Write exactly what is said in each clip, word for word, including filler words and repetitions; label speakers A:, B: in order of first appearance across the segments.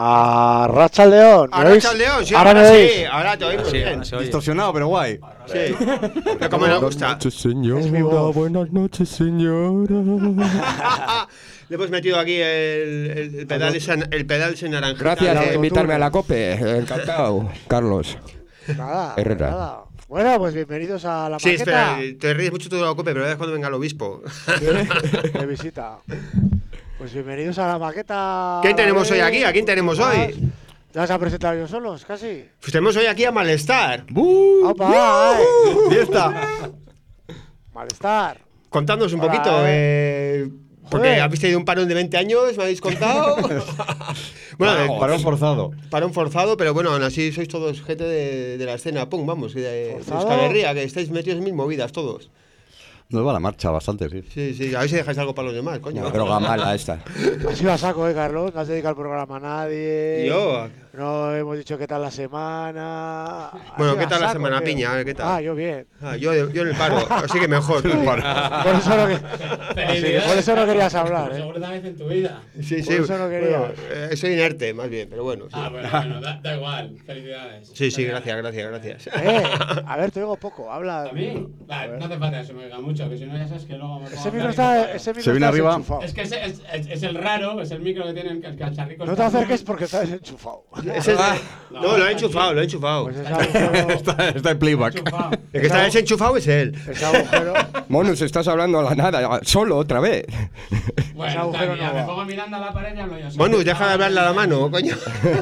A: A Racha León.
B: A Racha León, sí,
A: ahora,
B: ahora
A: me
B: sí,
A: veis.
B: ahora te oímos
C: Sí,
B: bien.
C: ahora se oye.
D: Distorsionado, pero guay.
B: Sí. Pero como nos gusta.
D: Buenas noches, señora.
A: Es mi voz.
D: Buenas noches, señora.
B: Le hemos metido aquí el, el, el pedal ese, el pedal ese naranjita.
E: Gracias
A: autotune.
E: por invitarme a la COPE. Encantado, Carlos.
A: Nada,
E: Herrera.
A: nada. Bueno, pues bienvenidos a la
B: Sí,
A: maqueta
B: espera, te ríes mucho tú de la cope, pero verás cuando venga el obispo.
A: de visita. Pues bienvenidos a la maqueta.
B: ¿Quién tenemos hoy aquí? ¿A quién tenemos hoy?
A: ¿Ya se han presentado ellos solos, casi?
B: Pues tenemos hoy aquí a Malestar.
A: ¡Opa! eh!
D: Fiesta.
A: Malestar.
B: Contándonos un
A: Hola,
B: poquito, eh, porque
A: Joder.
B: habéis tenido un parón de veinte años, me habéis contado. Bueno, de-
D: Parón forzado.
B: parón forzado, pero bueno, aún así sois todos gente de, de la escena punk, vamos, de, de
A: ¿Forzado?
B: Euskal Herria, que estáis metidos en mil movidas todos.
D: Nos va la marcha bastante, sí.
B: Sí, sí, a ver si dejáis algo para los demás, coño.
E: Droga mala esta.
A: Ha sido a saco, ¿eh, Carlos? No has dedicado el programa a nadie.
B: Yo,
A: No hemos dicho qué tal la semana. Ha
B: bueno,
A: sido
B: ¿qué
A: a
B: tal la
A: saco,
B: semana,
A: tío.
B: Piña? A ver, ¿qué tal?
A: Ah, yo bien.
B: Ah, yo, yo en el paro, así que mejor.
A: Por eso no, que... Así que por eso no querías hablar, ¿eh?
F: Segunda vez en tu vida.
B: Sí,
A: Por
B: sí.
A: eso no quería.
B: Bueno, eh, soy inerte, más bien, pero bueno. Sí,
F: Ah, bueno, bueno, da, da igual. Felicidades.
B: sí, sí, gracias, gracias, gracias.
A: Eh, a ver, te oigo poco. Habla.
F: ¿A mí? Vale, no hace falta que se me oiga mucho, que si no ya sabes que luego me pongo
A: Ese
F: a
A: micro
F: hablar y
A: está,
F: no paro.
A: ese micro
D: Se viene
A: está
D: arriba.
A: desenchufado.
F: Es que es, es, es, es el raro, es el micro que tiene el cacharrico.
A: No te acerques porque está desenchufado.
B: Es el- no, lo he enchufado, lo he enchufado.
A: Pues ese agujero,
D: Está, está en playback.
B: El que está desenchufado es él.
A: ese agujero,
E: Monus, estás hablando a la nada, solo otra vez.
A: Ese
F: Bueno,
A: agujero
F: está, mira,
A: no
F: me
A: va.
F: pongo mirando a la pared y hablo yo solo.
B: Bueno, deja de hablarle a la mano, coño.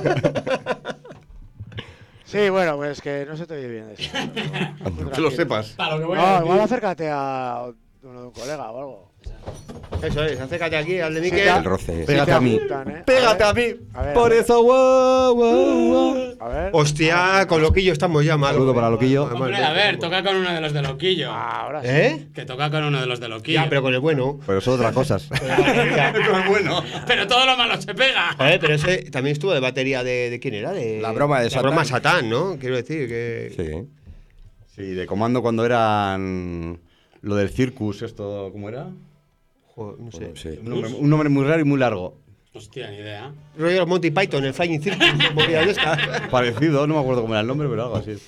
A: Sí, bueno, pues que no se te oye bien eso.
D: Que lo sepas.
F: Para lo que voy a
A: No,
F: decir.
A: igual acércate a uno de un colega o algo.
B: Eso es, acércate aquí, al de
A: Sí,
B: Miquel.
A: te-
E: El roce.
A: sí
D: Pégate
A: te
D: a mí.
A: apuntan, ¿eh?
D: Pégate a
A: ver,
D: mí.
A: a ver,
D: Por
A: a ver.
D: eso, wow, wow, wow.
A: A ver.
B: Hostia, con Loquillo estamos ya mal.
D: Saludo para Loquillo.
F: Hombre, a ver, toca con uno de los de Loquillo.
A: Ah, ahora sí.
B: ¿Eh?
F: Que toca con uno de los de Loquillo.
B: Ya, pero con el bueno.
D: Pero son otras cosas.
B: bueno.
F: Pero todo lo malo se pega.
B: Joder, pero ese también estuvo de batería de, de quién era, de
E: La broma de
B: La
E: Satán.
B: broma Satán, ¿no? Quiero decir que
E: Sí.
D: Sí, de comando cuando eran lo del circus, esto, ¿cómo era?
B: Joder, no sé.
E: Sí.
D: Un nombre, un nombre muy raro y muy largo.
F: Hostia, ni idea.
B: Rollo Monty Python, el Flying Circus, movidas de estas.
D: Parecido, no me acuerdo cómo era el nombre, pero algo así.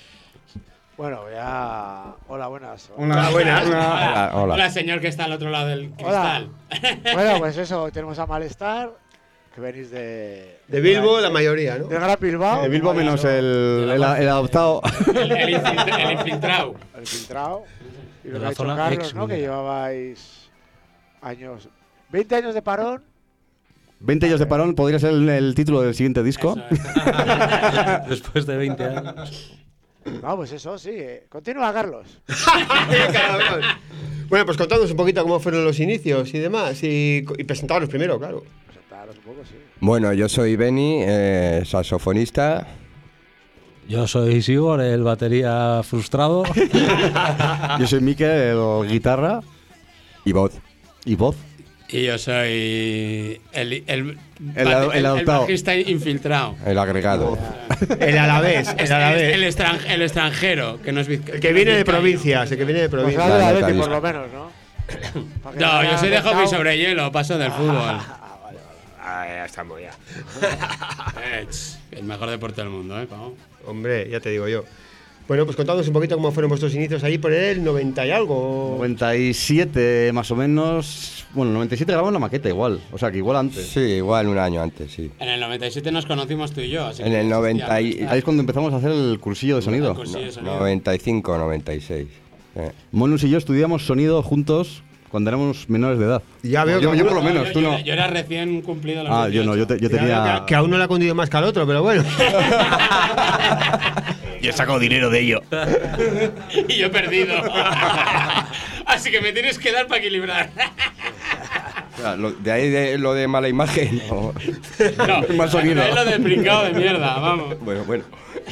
A: Bueno, ya. Hola, buenas.
B: Hola, buenas.
E: Hola, hola.
F: Hola, señor que está al otro lado del
A: Hola.
F: cristal.
A: Bueno, pues eso, tenemos a Malestar, que venís de.
B: De Bilbo, la mayoría, ¿no?
A: De Gran Bilbao.
D: Eh, Bilbo menos el, el, el adoptado.
F: El, el, infiltra- el infiltrado.
A: El filtrado. Y lo
C: De
A: que
C: la
A: ha dicho
C: zona
A: Carlos,
C: ex
A: ¿no? Que
C: minera.
A: llevabais años. veinte años de parón.
D: veinte años de parón podría ser el, el título del siguiente disco.
F: Eso es.
C: Después de veinte años.
A: No, pues eso sí. eh. Continúa, Carlos.
B: Cabrón. Bueno, pues contadnos un poquito cómo fueron los inicios y demás. Y, y presentaros primero, claro.
A: Presentaros un poco, sí.
E: Bueno, yo soy Benny, eh, saxofonista.
C: Yo soy Sigor, el batería frustrado.
D: Yo soy Mikel, el guitarra
E: Y voz.
D: y voz.
F: Y yo soy el, el,
D: El
F: el,
D: ad- el adoptado.
F: bajista infiltrado.
E: El agregado.
B: El alavés, el
F: Es-
B: alavés.
F: el, extran- el extranjero, que no es vizca-
B: El que viene de
F: vizcaíno.
B: provincias, el que viene de
A: Pues
B: provincias.
A: era de
E: Vale,
A: Atleti,
E: vale.
A: por lo menos, ¿no? Para que
F: No,
A: haya
F: yo soy de
A: afectado.
F: hockey sobre hielo, paso del fútbol.
B: Ah, ya estamos ya.
F: Eh, ch, el mejor deporte del mundo, ¿eh? Pau?
B: Hombre, ya te digo yo. Bueno, pues contadnos un poquito cómo fueron vuestros inicios ahí por el noventa y algo.
D: noventa y siete más o menos. Bueno, noventa y siete grabamos la maqueta igual. O sea que igual antes.
E: Sí, igual un año antes, sí.
F: En el noventa y siete nos conocimos tú y yo. Así
E: En
F: que
E: el
F: existía
E: noventa y-
F: amistad.
D: Ahí es cuando empezamos a hacer el cursillo de sonido.
F: El cursillo de sonido.
E: noventa y cinco, noventa y seis. Eh.
D: Monus y yo estudiamos sonido juntos cuando éramos menores de edad.
B: Ya veo
D: yo,
B: que
D: yo por
B: uno-
D: lo menos,
F: yo,
D: tú
F: yo
D: no.
F: era- Yo era recién cumplido los
D: Ah, yo no, yo, te- yo
B: ya veo
D: tenía.
B: que, que a uno le ha cundido más que al otro, pero bueno.
D: Yo he sacado dinero de ello.
F: y yo he perdido. Así que me tienes que dar para equilibrar.
E: O sea, lo- de ahí de, lo de mala imagen. o-
F: No,
E: Mal sonido.
F: es lo del brincado de mierda, vamos.
E: Bueno, bueno.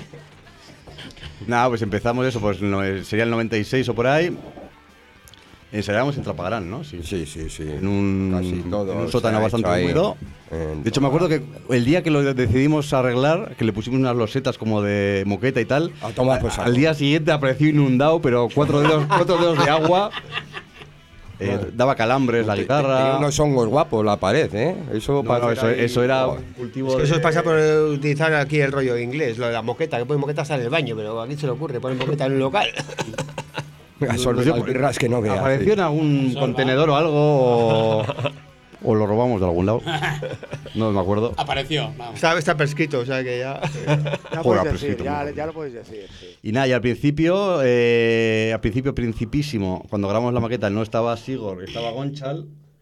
D: Nada, pues empezamos eso, pues no, sería el noventa y seis o por ahí. Ensayábamos en Trapagarán, ¿no? Sí.
E: Sí, sí, sí.
D: En un,
E: Casi todo
D: en un
E: se
D: sótano
E: ha
D: bastante
E: hecho ahí.
D: húmedo.
E: En-
D: De hecho, me acuerdo que el día que lo decidimos arreglar, que le pusimos unas losetas como de moqueta y tal,
E: A tomar por saco.
D: al día siguiente apareció inundado, pero cuatro dedos, cuatro dedos de agua. eh, daba calambres la
E: Tenía
D: guitarra.
E: unos hongos guapos la pared, ¿eh? Eso,
D: No,
E: para
D: no,
E: hacer
D: eso,
E: ahí-
D: eso era
E: Joder.
D: un cultivo
B: Es que eso
D: de-
B: es pasa por utilizar aquí el rollo inglés, lo de la moqueta, que ponen moqueta hasta en el baño, pero a quién se le ocurre poner moqueta en un local.
E: A sorber las birras que no veas.
D: Apareció en algún
F: Sorba.
D: contenedor o algo o, o lo robamos de algún lado. No me acuerdo.
F: Apareció, vamos.
B: Está, está prescrito, o sea que ya.
A: Ya,
D: Joder,
A: puedes
D: pero
A: decir,
D: sí,
A: ya,
D: tampoco.
A: ya lo puedes decir. Sí.
D: Y nada, y al principio, eh, al principio principísimo, cuando grabamos la maqueta no estaba Sigor, estaba Gonchal.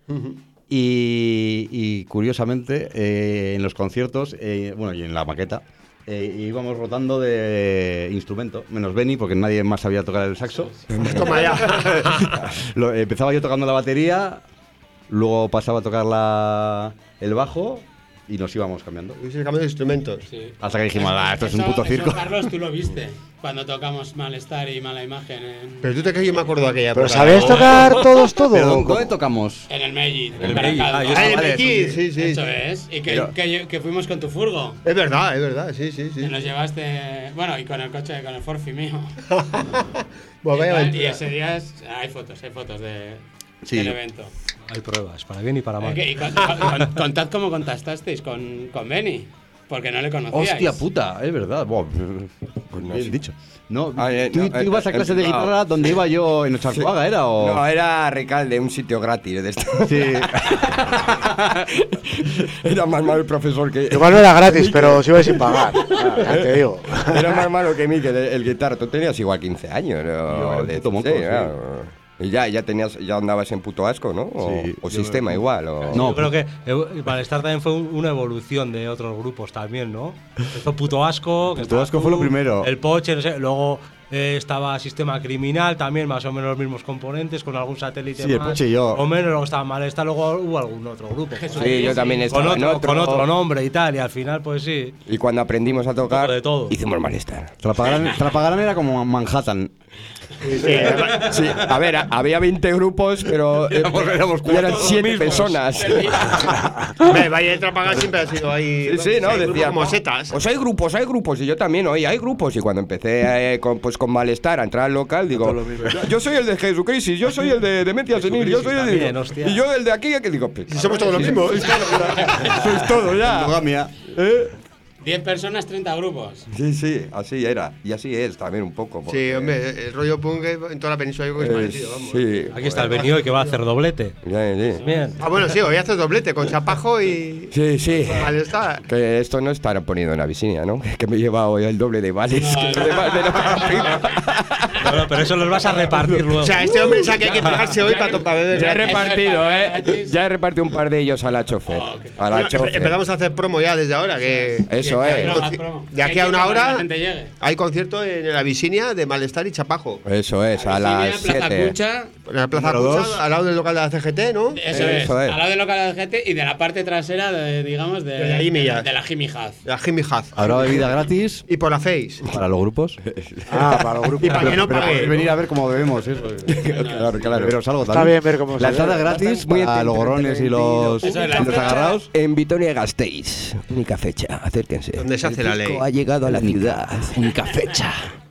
D: y, y curiosamente, eh, en los conciertos, eh, bueno, y en la maqueta, eh, íbamos rotando de instrumento, menos Benny, porque nadie más sabía tocar el saxo.
B: Toma ya.
D: Lo- empezaba yo tocando la batería, luego pasaba a tocar la, el bajo y nos íbamos cambiando.
B: Y se cambian de instrumentos.
F: Sí.
D: Hasta que dijimos, ah, esto es un
F: Eso-
D: puto
F: eso,
D: circo.
F: Carlos, tú lo viste cuando tocamos Malestar y Mala Imagen en,
B: Pero tú te crees que yo me acuerdo de aquella
A: ¿Pero
B: época.
A: sabéis tocar todos todo?
D: ¿Pero
A: o
D: dónde,
A: cómo?
D: dónde tocamos?
F: en el Meiji.
C: El
F: en
C: Meiji,
F: Baracaldo.
C: ah, yo
B: Ah,
C: Eso
B: el
C: vale,
B: Meiji,
C: eso
B: sí, sí.
F: Eso es. Y que,
D: Pero-
F: que, que fuimos con tu furgo.
B: Es verdad, es verdad, sí, sí, sí.
F: Que nos llevaste. Bueno, y con el coche, con el Forfi mío.
B: Bueno,
F: y,
B: vaya
F: tal, y
B: aventura.
F: ese día es- hay fotos, hay fotos de,
D: Sí.
F: del evento.
C: Hay pruebas, para bien y para mal.
F: Eh, Y con- con- con- contad cómo contactasteis con, con Benny. Porque no le conocíais.
D: Hostia puta, es verdad. Buah,
E: Pues no
D: bien
E: sé.
D: dicho. No,
E: Ah, eh,
D: ¿tú,
E: no,
D: tú
E: eh,
D: ibas a
E: eh,
D: clase de
E: no.
D: guitarra donde iba yo en Ocharcoaga, ¿era? O...
E: No, era Recalde, un sitio gratis de esto.
D: Sí.
E: Era más malo el profesor que.
A: Igual no era gratis, pero sí iba sin pagar. Ah, ya te digo.
E: Era más malo que mí, que el, el guitarra. Tú tenías igual quince años, ¿no?
D: Yo era un
E: De-
D: puto monco,
E: sí,
D: sí.
E: claro. Y ya, ya tenías, ya andabas en puto asco, ¿no? O,
D: Sí,
E: o
D: yo-
E: sistema igual. O...
D: No,
C: Yo creo que el Malestar también fue un- una evolución de otros grupos también, ¿no? Esto Puto Asco. que
D: Puto
C: estabas
D: Asco fue
C: tú,
D: lo primero.
C: El Poche, no sé. Luego eh, estaba Sistema Criminal, también más o menos los mismos componentes, con algún satélite
D: Sí, el
C: más.
D: Poche y yo.
C: O menos, luego estaba Malestar, luego hubo algún otro grupo. por ahí.
E: Sí, yo también
C: Con
E: estaba en
C: otro,
E: otro.
C: con otro nombre y tal, y al final, pues sí.
E: Y cuando aprendimos a tocar,
C: de todo.
E: hicimos malestar.
D: Trapagarán, Trapagarán era como Manhattan.
E: Sí, a ver, a- había veinte grupos, pero eh,
D: Éramos- éramos
E: y eran
D: cuatro
E: siete
C: mismos.
E: personas.
B: Hombre, Valle de Trapagar siempre ha sido ahí.
E: Sí, sí, ¿no?
B: hay grupos
E: Decía,
B: como setas.
E: Pues hay grupos, hay grupos. Y yo también, oye, hay grupos. Y cuando empecé eh, con, pues, con malestar a entrar al local, digo, yo, yo soy el de Jesucrisis, yo soy el de Demencia Senil, yo soy el de.
C: también, hostia.
E: Y yo el de aquí, que digo, pues,
B: Si somos todos los mismos.
E: sois todos ya.
D: Endogamia.
E: ¿Eh?
F: diez personas, treinta grupos.
E: Sí, sí, así era. Y así es también un poco.
B: Sí,
E: porque,
B: hombre, el rollo punk en toda la península yo creo que es
E: eh,
B: parecido, vamos.
E: sí.
C: Aquí está el venido que va a hacer doblete.
E: Ya, sí.
C: Bien.
B: Ah, bueno, sí, hoy haces doblete con chapajo y.
E: Sí, sí.
B: Malestar.
E: Que esto no estará ponido en Abisinia, ¿no? Que me lleva hoy el doble de vales. que lo demás de la-
C: No, no, pero eso los vas a repartir luego.
B: O sea, este hombre sabe que hay que pegarse hoy para, para beber.
E: Ya he
F: Eso es
E: repartido,
F: para
E: ¿eh?
F: gratis.
E: Ya he repartido un par de ellos a la chofer. A la
B: Bueno,
E: chofer.
B: empezamos a hacer promo ya desde ahora. Que,
E: Eso
B: que-
E: es.
B: que-
F: Promo, promo.
B: De aquí
F: Hay
B: a
F: que
B: una
F: para que la
B: hora
F: gente llegue.
B: hay concierto en la Visinia de Malestar y Chapajo.
E: Eso es, a las
F: Abisinia, Plaza
E: siete.
F: Cucha,
B: En la Plaza
D: Número
B: Cucha,
D: dos.
B: al lado del local de la C G T, ¿no?
F: eso, es,
E: Eso es.
F: al lado del local del G T y de la parte trasera, de, digamos, de,
B: De la Jimmy
F: de,
B: Jazz.
F: de la Jimmy Jazz.
B: La Jimmy Haz.
D: Habrá bebida gratis
B: Y por la Face.
D: para los grupos.
A: Ah, para los grupos.
B: Y para que no
D: Pero podéis
B: pague.
D: venir a ver cómo bebemos eso.
E: Claro, claro.
D: Pero algo
A: Está
D: también.
A: bien ver cómo
D: La
A: se
D: entrada
A: bebe.
D: gratis
E: Muy
D: para los gorrones y los,
F: Eso es, la
D: y los
F: fecha.
D: agarrados.
E: En Vitoria Gasteiz. Única fecha, acérquense.
B: Donde se hace
E: El
B: la
E: disco
B: ley.
E: ha llegado a la ciudad. Única fecha.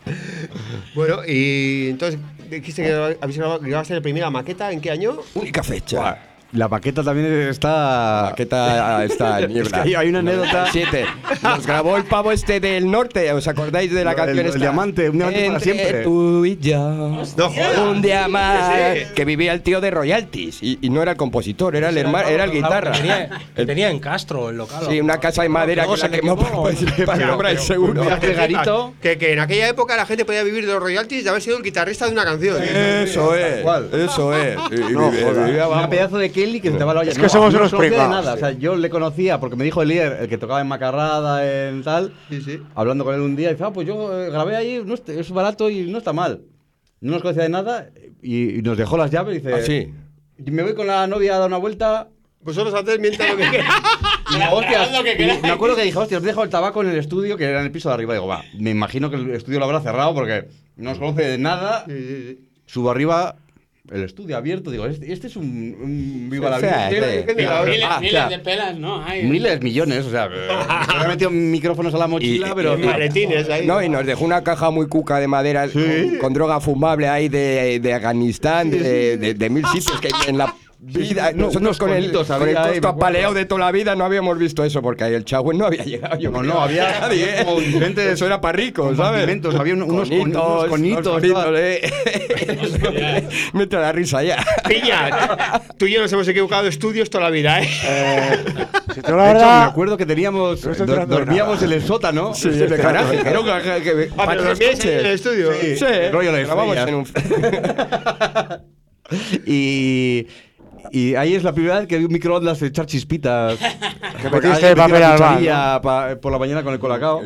B: Bueno, y entonces dijiste que habéis grabado, grabaste la primera maqueta, ¿en qué año?
E: Única fecha.
D: La maqueta también está.
E: Maqueta está en niebla.
D: Es que hay- hay una anécdota.
E: Siete. Nos grabó el pavo este del norte. ¿Os acordáis de la
D: El-
E: canción
D: el
E: esta?
D: diamante, un diamante para
E: Entre
D: siempre.
E: tú y yo.
B: No jodas.
E: Un día más.
B: Sí, sí.
E: Que vivía el tío de royalties. Y, y no era el compositor, era el hermano, era el guitarra.
C: Que tenía, que tenía en Castro el local.
E: Sí, una casa de madera que
C: Luego
E: la
C: se le
E: quemó
C: quemó.
E: pues, para cobrar el seguro.
D: Un viaje garito.
B: Que, que en aquella época la gente podía vivir de los royalties de haber sido el guitarrista de una canción.
E: Eso es.
D: cual.
E: Eso es. Y- y
A: No,
E: vivía-
A: joder.
E: vivía,
D: Una
E: vamos.
D: pedazo de Kelly que se te va la olla.
A: Es que somos
D: no
A: unos
D: conocía de
A: pringados,
D: nada. O sea, yo le conocía porque me dijo Elier, el que tocaba en Macarrada, en tal.
B: Sí, sí.
D: Hablando con él un día, y dice, ah, pues yo eh, grabé ahí, no está- es barato y no está mal. No nos conocía de nada y, y nos dejó las llaves y dice,
E: ¿Ah, sí?
D: "Y me voy con la novia a dar una vuelta.
B: Vosotros hacéis mientras lo que queráis.
D: Y digo, "Hostias",
F: Haz lo que
D: y
F: queráis.
D: me acuerdo que dije, hostia, os dejo el tabaco en el estudio, que era en el piso de arriba. Digo, va, me imagino que el estudio lo habrá cerrado porque no nos conoce de nada.
B: Sí, sí, sí.
D: Subo arriba el estudio abierto, digo, este, este es un, un viva la
E: Sí,
D: vida.
E: sí,
B: ¿Qué- qué diga?
F: Miles,
E: Ah,
F: miles
E: claro.
F: de pelas, ¿no? Hay.
D: Miles, millones, o sea, me he metido micrófonos a la mochila,
E: Y-
D: pero...
E: y-
B: Maletines ahí.
E: No, y nos dejó una caja muy cuca de madera con, con droga fumable ahí de, de Afganistán, de, de, de mil sitios que en la vida.
D: no,
E: Nosotros
D: unos
E: con el,
D: conitos
E: con el
D: había ahí,
E: costo
D: me acuerdo.
E: apaleado de toda la vida no habíamos visto eso, porque ahí el Chagüen no había llegado. Yo
D: No,
E: creo,
D: no, había
E: nadie, ¿eh?
D: como diferentes
E: Eso era para ricos, ¿sabes?
D: compartimentos, había un- unos con- unos conitos,
E: unos
D: toda-
E: eh. Me entra la risa ya.
B: Piña, tú y yo nos hemos equivocado de estudios toda la vida, ¿eh?
A: Eh, si te
D: De
A: la
D: hecho, me
A: verdad.
D: acuerdo que teníamos,
A: No estoy
D: do-
A: enterando de
D: dormíamos
A: nada.
D: en el sótano.
E: Sí, en el garaje. Era un garaje que-
B: Ah,
E: para
B: pero
E: que los
B: dormíais ahí en el
E: coches.
B: estudio.
D: Sí.
E: Sí,
D: Rollo las
E: grabamos
D: estrellas.
E: en un.
D: y, y ahí es la primera vez que vi un microondas echar chispitas.
A: Que
D: Porque
A: metiste
D: alguien
A: papel
D: metió la
A: al bar,
D: cucharilla pa- por la mañana con el colacao.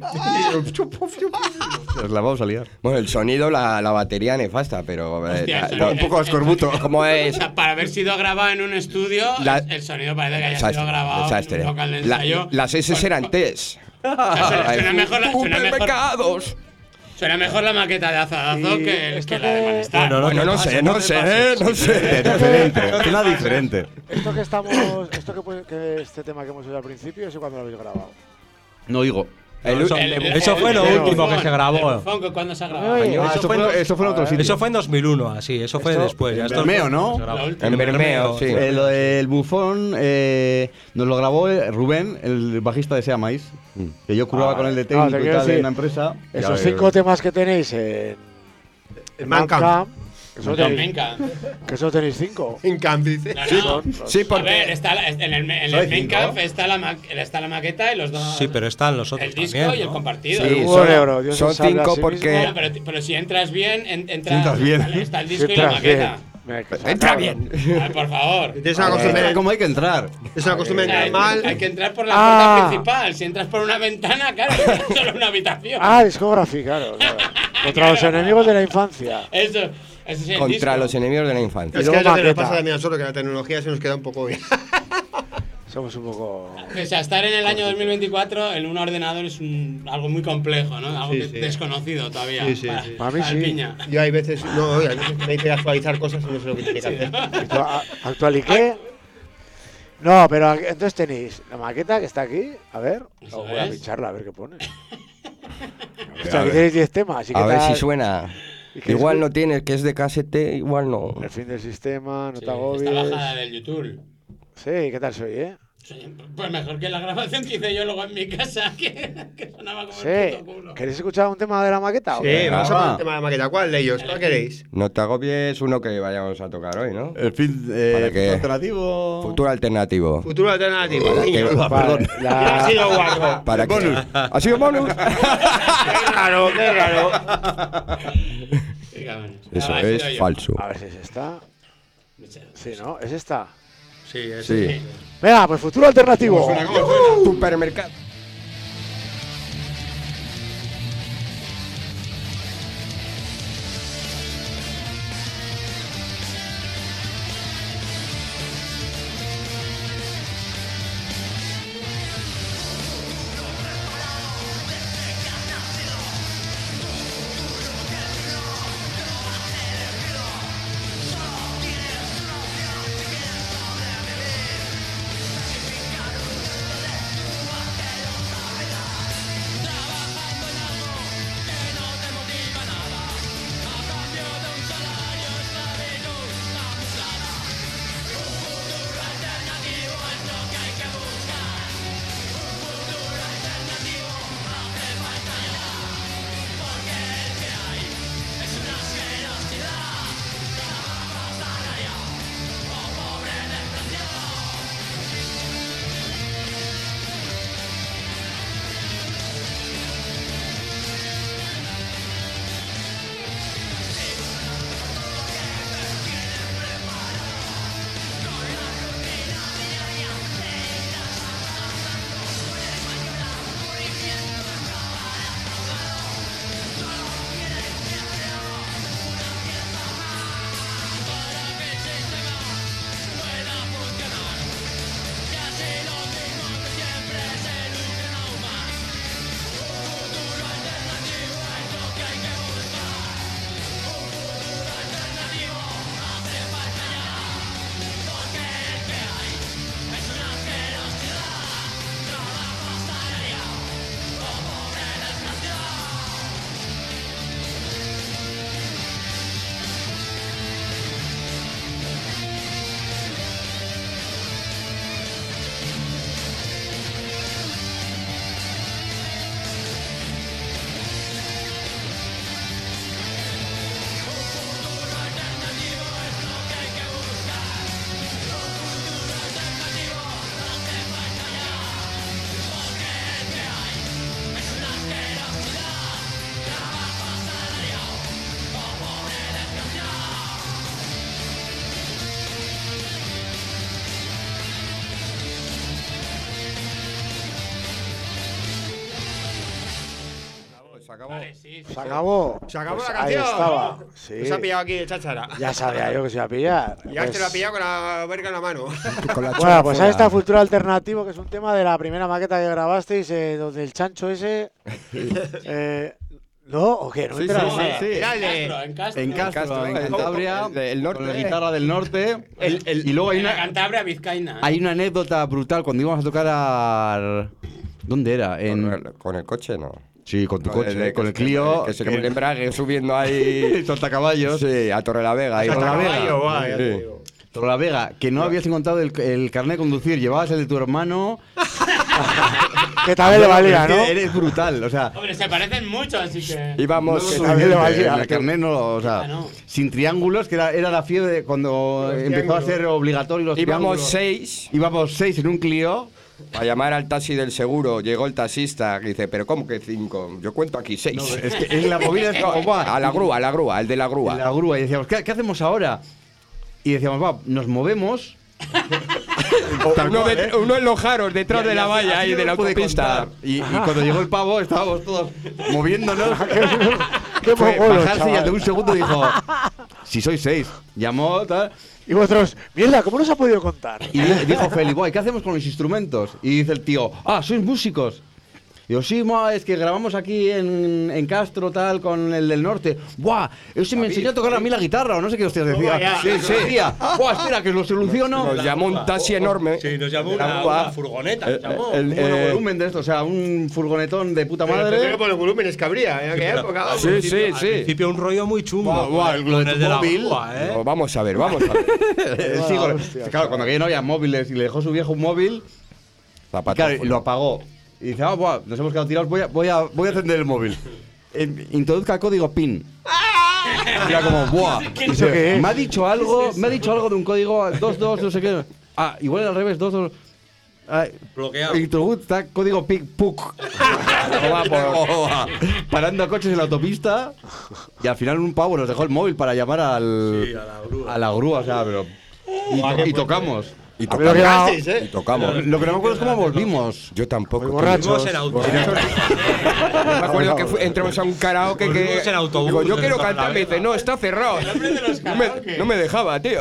D: Nos la vamos a liar.
E: Bueno, el sonido, la, la batería nefasta, pero eh,
F: Hostia, el
E: da-
F: sonido-
E: da un poco de
F: el- el-
E: escorbuto. Como
F: O
E: es.
F: sea, para haber sido grabado en un estudio,
E: La-
F: el sonido parece que haya
E: Desastre,
F: sido grabado
E: desastre.
F: en un local de
E: La-
F: ensayo.
E: las S
F: con-
E: eran
F: con-
E: T's.
F: suena- suena mejor la- suena mejor-
E: Supermercados.
F: Suena mejor la maqueta de Azadazo
A: Y
F: que,
A: esto
F: que la de
A: que-
F: Malestar.
C: Bueno, no
E: Bueno,
C: te
E: no
C: pases,
E: sé,
C: no
E: no
C: te
E: sé,
C: pases.
E: no sé.
D: Diferente, suena diferente.
A: Esto que estamos. Esto que, puede- que este tema que hemos oído al principio, ¿eso cuando lo habéis grabado?
D: No digo.
E: El-
C: Eso,
F: El- el-
C: eso fue lo
F: el- el
C: último que
F: bufón,
C: se grabó.
F: el bufón, que ¿cuándo se ha grabado?
A: Oye,
D: Ah,
C: eso
D: eso,
C: fue
D: fue,
C: en-
D: eso fue en otro
A: a ver,
D: sitio.
C: Eso fue en dos mil uno, así. Eso fue
A: Esto-
C: después. Ya
D: en
C: esto
D: Bermeo,
C: fue-
D: ¿no?
C: se grabó.
F: La última.
E: En Bermeo, sí.
D: Eh, lo del bufón eh, nos lo grabó eh, Rubén, el bajista de Sea Maíz, que yo curaba
A: Ah,
D: con él de
A: no, te
D: técnico y
A: quiero
D: tal
A: decir,
D: en una empresa.
A: Esos
D: Ya,
A: cinco
D: eh,
A: temas que tenéis en.
B: El Mancamp.
A: Que solo
F: No,
A: tenéis,
F: venga.
A: que solo tenéis cinco.
B: En Camp, dice.
F: No, no.
E: Sí,
F: A
E: porque.
F: ver, está la- en el, en
D: Soy
F: el main
D: cinco.
F: camp está la, ma- está la maqueta y los dos.
C: Sí, pero están los otros
F: el disco
C: también,
F: y el
C: ¿no?
F: compartido.
E: Sí,
A: Hugo
E: son-
A: Negro, Dios
E: son
A: se salve a
E: cinco
A: sí
E: porque-
A: mismo.
F: Bueno, pero, pero si entras bien, en- entra,
D: Si entras bien.
F: Está, está el
A: Si
F: disco y la
A: entras bien.
F: maqueta.
A: Me-
E: Entra bien.
F: Ay, por favor.
B: Tienes una
D: eh,
B: costumbre,
D: ¿Cómo hay que entrar?
B: es una costumbre
F: Hay,
B: normal.
F: hay que entrar por la
A: Ah.
F: puerta principal. Si entras por una ventana, claro, es solo una habitación.
A: Ah, Discography, claro. claro. Contra los enemigos de la infancia.
F: Eso, eso es el
E: Contra
F: disco.
E: los enemigos de la infancia.
B: Es
A: Y
B: que es
A: luego
B: lo que nos
A: maqueta.
B: pasa también a nosotros, que la tecnología se nos queda un poco bien.
A: Somos un poco.
F: O sea, estar en el año dos mil veinticuatro en un ordenador es un- algo muy complejo, ¿no? Algo
B: Sí,
F: que-
B: sí.
F: desconocido todavía.
B: Sí, sí,
F: para,
B: sí.
A: Para mí
F: para el
A: sí.
F: piña.
B: Yo hay veces, no, oye, hay veces que me hay que actualizar cosas y no sé lo que tiene que hacer.
A: Actua- ¿Actualiqué? No, pero aquí- entonces tenéis la maqueta que está aquí. A ver,
F: Eso
A: os voy a
F: es.
A: pincharla a ver qué pone. Hostia, aquí tenéis diez temas. ¿y
E: A
A: qué
E: ver
A: tal?
E: si suena.
A: ¿Y qué
E: Igual
A: escu-
E: no tienes, que es de casete, igual no.
A: El fin del sistema, no
F: Sí,
A: te
F: está
A: agobies.
F: bajada del YouTube.
A: Sí, ¿qué tal soy, eh?
F: Sí, pues mejor que la grabación que hice yo luego en mi casa, que, que sonaba como el
A: Sí.
F: puto culo.
A: ¿Queréis escuchar un tema de la maqueta? o
B: Sí,
A: qué?
B: vamos a
D: Ah.
B: poner el tema de la maqueta. ¿Cuál de ellos? ¿Cuál queréis?
E: No te agobies uno que vayamos a tocar hoy, ¿no?
D: El fin eh,
E: ¿Para qué?
D: alternativo.
E: Futuro alternativo.
B: Futuro alternativo.
E: que-
B: Niño.
D: Ah,
A: Vale,
D: perdón.
A: la-
B: Ha sido guarro.
E: ¿Para qué? ¿Ha sido bonus?
B: Qué raro, qué raro.
F: Venga, bueno.
E: Eso
F: Ah, he
E: es
F: sido yo.
E: falso.
A: A ver si es esta.
F: Muchas gracias.
A: Sí, ¿no? ¿Es esta?
C: Sí, es
E: Sí.
A: Venga, pues futuro alternativo.
E: Supermercado.
G: Significado de tu
E: acabó.
F: Vale, sí, sí.
A: Se acabó.
B: Se acabó
A: Pues
B: la
A: ahí
B: canción.
A: estaba. Sí.
B: Se ha pillado aquí el cháchara.
A: Ya sabía yo que se iba a pillar.
B: Y ya
A: Pues-
B: te lo ha pillado con la verga en la mano.
E: Con la
A: Bueno,
E: chorra
A: pues
E: fuera.
A: ahí está Futuro Alternativo, que es un tema de la primera maqueta que grabasteis, eh, donde el chancho ese. eh, ¿No? ¿O qué? No me
E: Sí,
A: he enterado
E: sí,
A: de nada.
E: sí.
B: Era el de-
F: Castro, en Castro.
D: En Castro,
E: Castro,
D: en
E: el-
D: Cantabria,
E: el- el norte.
D: con la guitarra del norte.
B: El- el-
D: y luego hay
F: En la
D: una,
F: Cantabria, Vizcaína.
D: hay una anécdota brutal cuando íbamos a tocar a... ¿Dónde era? En...
E: Con el- Con el coche, no.
D: Sí, con tu
E: Con
D: coche,
E: el-
D: con el
E: que-
D: Clio.
E: Que se le el embrague subiendo ahí.
D: Soltacaballos.
E: Sí, a Torrelavega. ahí.
B: Caballo, guay, ya te
E: Sí.
B: digo.
D: La Vega, que no habías encontrado el, el carnet de conducir, llevabas el de tu hermano.
A: Que también le valía,
D: Es que
A: ¿no?
D: Eres brutal, o sea.
F: Hombre, se parecen mucho, así que.
E: Íbamos.
D: No, no,
A: también le valía.
D: en el carnet no, o sea,
F: Ah, no.
D: sin triángulos, que era, era la fiebre de cuando
B: Los
D: empezó a
B: triángulos.
D: ser obligatorio los
E: Íbamos
D: triángulos.
E: seis.
D: Íbamos seis en un Clio.
E: A llamar al taxi del seguro, llegó el taxista y dice, pero ¿cómo que cinco? Yo cuento aquí seis.
D: No, es que en la movida es como, va,
E: A la grúa, a la grúa, el de la grúa.
D: en la grúa. Y decíamos, ¿qué, qué hacemos ahora? Y decíamos, va, nos movemos. Tal
E: uno,
D: cual,
E: de-
D: ¿eh?
E: uno en los jaros, detrás
D: Y-
E: de
D: y
E: la
D: así-
E: valla
D: así
E: ahí
D: no
E: de la
D: lo pude
E: autopista.
D: contar. Y, y cuando llegó el pavo, estábamos todos moviéndonos.
A: Qué
D: Fue
A: mogolo,
D: bajarse y
A: chaval.
D: al de un segundo dijo, si sois seis. Llamó, tal.
A: Y vosotros, mierda, ¿cómo nos ha podido contar?
D: Y di- dijo Feli, "Buah, ¿qué hacemos con los instrumentos?" Y dice el tío, ah, ¿sois músicos? Digo, sí, ma, es que grabamos aquí en, en Castro, tal, con el del norte. Buah, ese me enseñó a tocar a mí la guitarra, o no sé qué hostias decía.
B: ya.
D: Sí, sí. Decía, buah, espera, que os lo soluciono.
E: Nos llamó un taxi enorme.
C: Sí, nos llamó
E: La
C: una,
E: grúa.
C: una furgoneta.
E: Eh,
C: nos llamó.
E: el-
D: Un buen
E: eh,
D: volumen de esto, o sea, un furgonetón de puta
B: Pero tendría
D: madre.
B: que poner volúmenes que habría en aquella época. vamos.
E: Sí, sí,
C: Al
E: sí.
C: principio un rollo muy chungo.
D: Buah, buah,
C: con
D: lo de
C: el
D: tu
C: de la
D: móvil.
C: grúa, ¿eh?
E: Digo, vamos a ver, vamos a ver.
D: Eh, sí, con- claro, cuando aquello no había móviles y le dejó su viejo un móvil, claro, y lo apagó. Y dice, ah, buah, nos hemos quedado tirados, voy a, voy a, voy a encender el móvil. Eh, introduzca el código PIN. Y era como, buah.
A: ¿Eso qué es?
D: Me ha dicho algo, me ha dicho algo de un código dos dos, no sé qué. Ah, igual al revés, dos dos. Ah,
C: Bloqueado.
D: introduzca código PIN, PUC. Parando coches en la autopista. Y al final un pavo nos dejó el móvil para llamar al,
C: Sí, a la grúa.
D: a la grúa, o sea, pero. Y, to- y tocamos.
E: Y
A: A ver lo que
E: tocamos.
A: era-
B: Casteis, ¿eh?
E: Y tocamos.
D: Lo que no me acuerdo es cómo volvimos.
E: Yo tampoco.
A: Muy
E: tío.
A: borrachos.
C: Volvimos en autobús.
E: Me acuerdo que fue- entramos a un karaoke que.
C: Volvimos en autobús,
E: Digo, yo
C: en
E: quiero
C: Torre
E: cantar.
C: la
E: Me dice,
C: Vega.
E: no, está cerrado.
F: El hombre de los
E: No me,
F: karaoke.
E: no me dejaba, tío.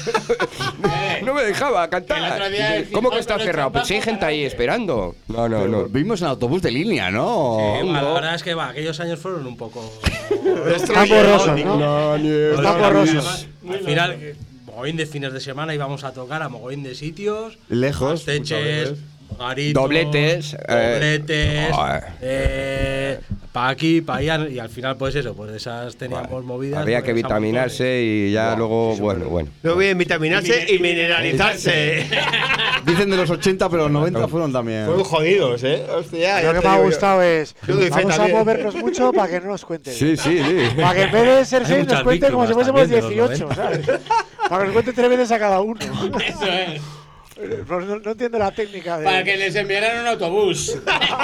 E: No me dejaba
F: El
E: cantar.
F: otro día
E: Dice,
F: el
E: ¿Cómo que
F: hip hop
E: está
F: con el
E: cerrado? Pues si hay
F: champán
E: gente ahí
F: karaoke.
E: esperando. No, no, no.
D: Vimos en autobús de línea, ¿no?
C: Eh, La verdad es que va, aquellos años fueron un poco.
A: Están borrosos, ¿no? Están borrosos.
C: Al final, eh, mogollón de fines de semana íbamos a tocar a mogollón de sitios.
D: Lejos. muchas
C: Teches,
D: veces.
C: garitos,
E: Dobletes, eh,
C: dobletes,
E: joder.
C: eh, pa' aquí, pa' allá, y al final, pues eso, pues de esas teníamos movidas.
E: Había
C: pues,
E: que
C: esas
E: vitaminarse y ya luego, bueno, bueno.
B: Luego bien vitaminarse y mineralizarse.
D: Dicen de los ochenta, pero los noventa fueron también.
B: Fueron jodidos, ¿eh? Hostia, ya
A: Lo que
B: te
A: me ha
B: digo yo.
A: gustado es,
B: Yo doy fe
A: vamos a
B: también.
A: movernos mucho para que no nos cuenten.
E: Sí, sí, sí.
A: Para que en vez de ser
C: Hay
A: seis nos
C: muchas
A: cuenten como si
C: víctimas
A: fuésemos
C: también de los
A: dieciocho, ¿sabes? Para que nos cuenten tres veces a cada uno.
F: Eso es.
A: No, no- no entiendo la técnica de...
F: Para que les enviaran un autobús.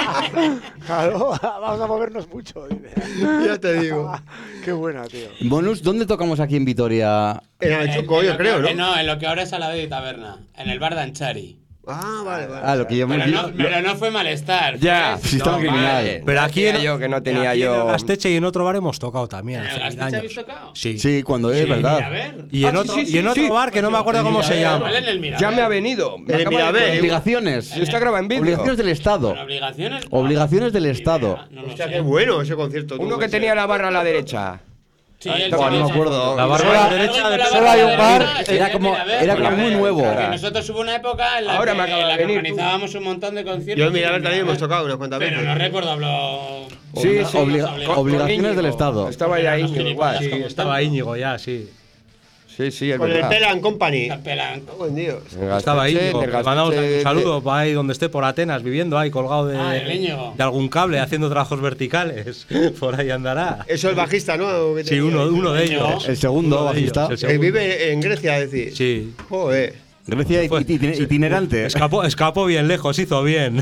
A: Claro, vamos a movernos mucho. Dice.
B: Ya te digo.
A: Qué buena, tío.
D: Bonus, ¿dónde tocamos aquí en Vitoria?
B: En Alchuco, yo
F: lo
B: creo,
F: que-
B: ¿no?
F: No, en lo que ahora es Alavés y Taberna. En el bar de Anchari.
B: Ah, vale, vale.
D: Ah, lo que yo me
F: Pero no, pero no fue malestar.
E: Ya.
F: fue-
D: Sistema
F: No,
D: criminal.
F: vale.
C: Pero aquí en,
E: yo que no tenía
C: aquí en
E: yo.
C: el Gasteche y en otro bar hemos tocado también.
F: ¿En el
C: hace mil
F: Gasteche
C: años.
F: habéis tocado?
C: Sí.
D: Sí, cuando es,
F: Sí,
D: ¿verdad?
F: a ver.
C: Y en
E: Ah,
C: otro,
E: sí, sí,
C: y en
E: sí,
C: otro
E: sí.
C: bar que no me acuerdo cómo se llama.
F: ¿Cuál en el Mirabel?
E: Ya me ha venido. Me
B: El
E: acaba de-
B: Mirabel.
D: Obligaciones.
E: Está grabado en vídeo.
D: Obligaciones del Estado.
F: ¿Con obligaciones?
D: Obligaciones del
F: Ni
D: Estado.
F: idea, No lo
B: Hostia,
F: sé.
B: qué bueno ese concierto. tú,
E: Uno que
B: ese.
E: tenía la barra a la derecha.
F: Sí, el
D: Buah, no me
F: sí,
D: acuerdo.
C: La barra
A: Solo-
C: a la derecha de
F: la
A: solo
F: barra
A: hay
F: de
A: un
F: la
A: bar,
F: derecha, sí,
D: era
F: el
D: como-
F: Mirabel,
D: era
F: el
D: como muy
F: Mirabel.
D: nuevo.
F: Porque nosotros hubo una época en la
E: Ahora
F: que,
E: me acaba
F: en
E: de
F: la que
E: venir, tú.
F: organizábamos un montón de conciertos.
B: Yo en Mirabel
F: y
B: también hemos
F: Mirabel-
B: tocado unas cuantas
F: Pero
B: veces.
F: no recuerdo hablo.
E: Sí, sí.
D: Obliga-
F: Con-
D: obligaciones del
E: Íñigo.
D: Estado.
E: Estaba ahí ahí,
F: Con
E: igual.
C: Sí, estaba Íñigo ya, sí.
E: Sí, sí, es
B: Con el
E: verdad.
B: Pelan Company.
F: Pelan.
B: Buen Dios.
E: En el
C: Estaba
E: Gasteche,
C: Íñigo.
E: en el
C: Le mandamos
E: Gasteche
C: un saludo para ahí donde esté por Atenas, viviendo ahí, colgado de,
F: Ah, el Íñigo.
C: de algún cable, haciendo trabajos verticales. Por ahí andará.
B: Eso es el bajista, ¿no? Que
C: Sí,
B: tenía.
C: uno, uno de
F: Íñigo.
C: ellos.
D: El segundo
C: Uno de ellos,
D: bajista.
C: el
B: Que
C: segundo.
B: vive en Grecia, decir.
C: Sí.
B: Joder.
D: Grecia
C: Fue-
D: iti- itinerante.
C: Escapó, escapó bien lejos, hizo bien.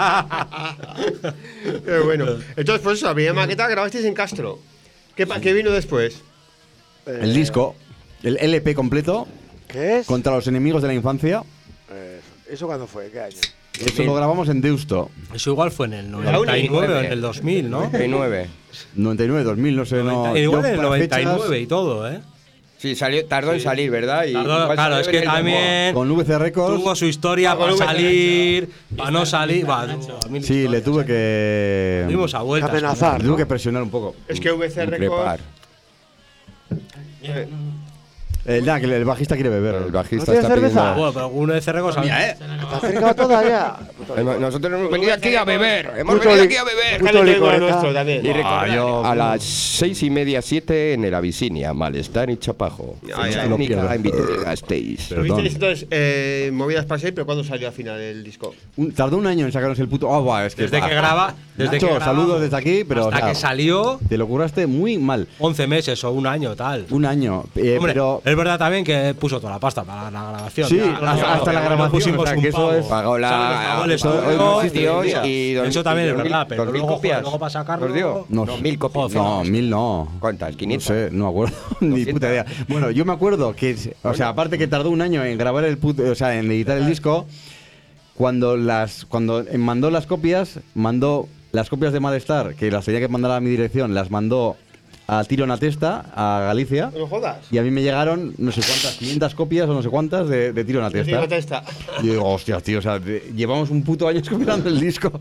B: Qué bueno. Entonces, pues eso, la primera maqueta grabasteis en Castro. ¿Qué, pa- ¿qué vino después?
D: El disco, el L P completo,
A: ¿Qué es?
D: contra los enemigos de la infancia.
A: Eh, ¿Eso cuándo fue? ¿Qué año?
D: Eso lo grabamos en Deusto.
C: Eso igual fue en el noventa y nueve o en el dos mil, ¿no?
E: noventa y nueve.
D: noventa y nueve, dos mil, no sé, no.
C: Igual
D: yo
C: en el
D: para
C: noventa y nueve
D: fechas,
C: y todo, ¿eh?
E: Sí, salió, tardó en salir, ¿verdad? Y
C: Tardó-
E: igual
C: claro,
E: salió
C: es
E: en
C: que
E: el
C: también
D: Con V C Records.
C: tuvo su historia
B: Ah, con
C: para
B: V C
C: salir, para no salir. Va, a mí
D: Sí, le tuve que.
C: Dimos a vueltas.
A: Amenazar.
D: Le tuve que presionar un poco.
B: Es que V C
E: Increpar.
B: Records.
D: El, nada, que el bajista quiere beber.
E: El bajista
A: ¿No tienes
E: está
A: cerveza?
E: pidiendo.
C: Bueno, pero uno de Cerrego sabía, ¿eh?
A: ¿Te has acercado toda ya?
E: Hemos- Nosotros hemos venido aquí a beber. Hemos
A: Mucho
E: venido
A: li-
E: aquí a beber.
A: mucho
B: Cállate,
A: licor,
B: bueno,
A: ¿eh?
B: nuestro también.
E: Y recordar,
D: Ah, yo-
E: a las seis y media, siete en el Abisinia, Malestar y Chapajo.
B: Ya, ya,
D: lo
E: Técnica
D: pierdo.
E: en Vitoria-Gasteiz.
D: Perdón.
B: ¿Visteis entonces eh, movidas para seis, pero cuándo salió al final el disco?
D: Un- tardó un año en sacarnos el puto. Oh, buah, es que.
C: Desde
D: bah.
C: que graba. Desde
D: Nacho,
C: que graba,
D: saludos desde aquí, pero.
C: Hasta
D: o sea,
C: que salió,
D: Te lo curaste muy mal.
C: once meses o un año, tal.
D: Un año. eh,
C: Hombre,
D: pero.
C: es verdad también que puso toda la pasta para la grabación.
D: Sí,
C: Ya,
D: hasta-
C: no,
D: hasta la
C: no
D: grabación,
C: pusimos
D: o sea,
C: un
D: que eso
C: pavo.
D: es-
E: Pagó la-
C: ¿Sabes? Pagó el
E: eso-
C: estudio,
E: no
C: y-
E: existe, y dos-
C: Eso también es
E: dos mil-
C: verdad, pero
E: dos mil
C: luego,
E: copias.
C: luego para sacarlo.
E: ¿Nos dio?
D: No,
E: No, mil copias.
D: No, mil no.
E: ¿Cuántas?
D: No
E: ¿quinientas?
D: sé, no me acuerdo. Ni puta idea. Bueno, yo me acuerdo que. O sea, aparte que tardó un año en grabar el puto. O sea, en editar el disco. Cuando las. Cuando mandó las copias. Mandó las copias de Malestar, que las tenía que mandar a mi dirección, las mandó a Tiro na Testa, a Galicia.
B: No jodas.
D: Y a mí me llegaron no sé cuántas, quinientas copias o no sé cuántas de, de Tiro na Testa.
B: Tiro na Testa.
D: Y yo digo, hostia, tío, o sea, de- llevamos un puto año escuchando el disco.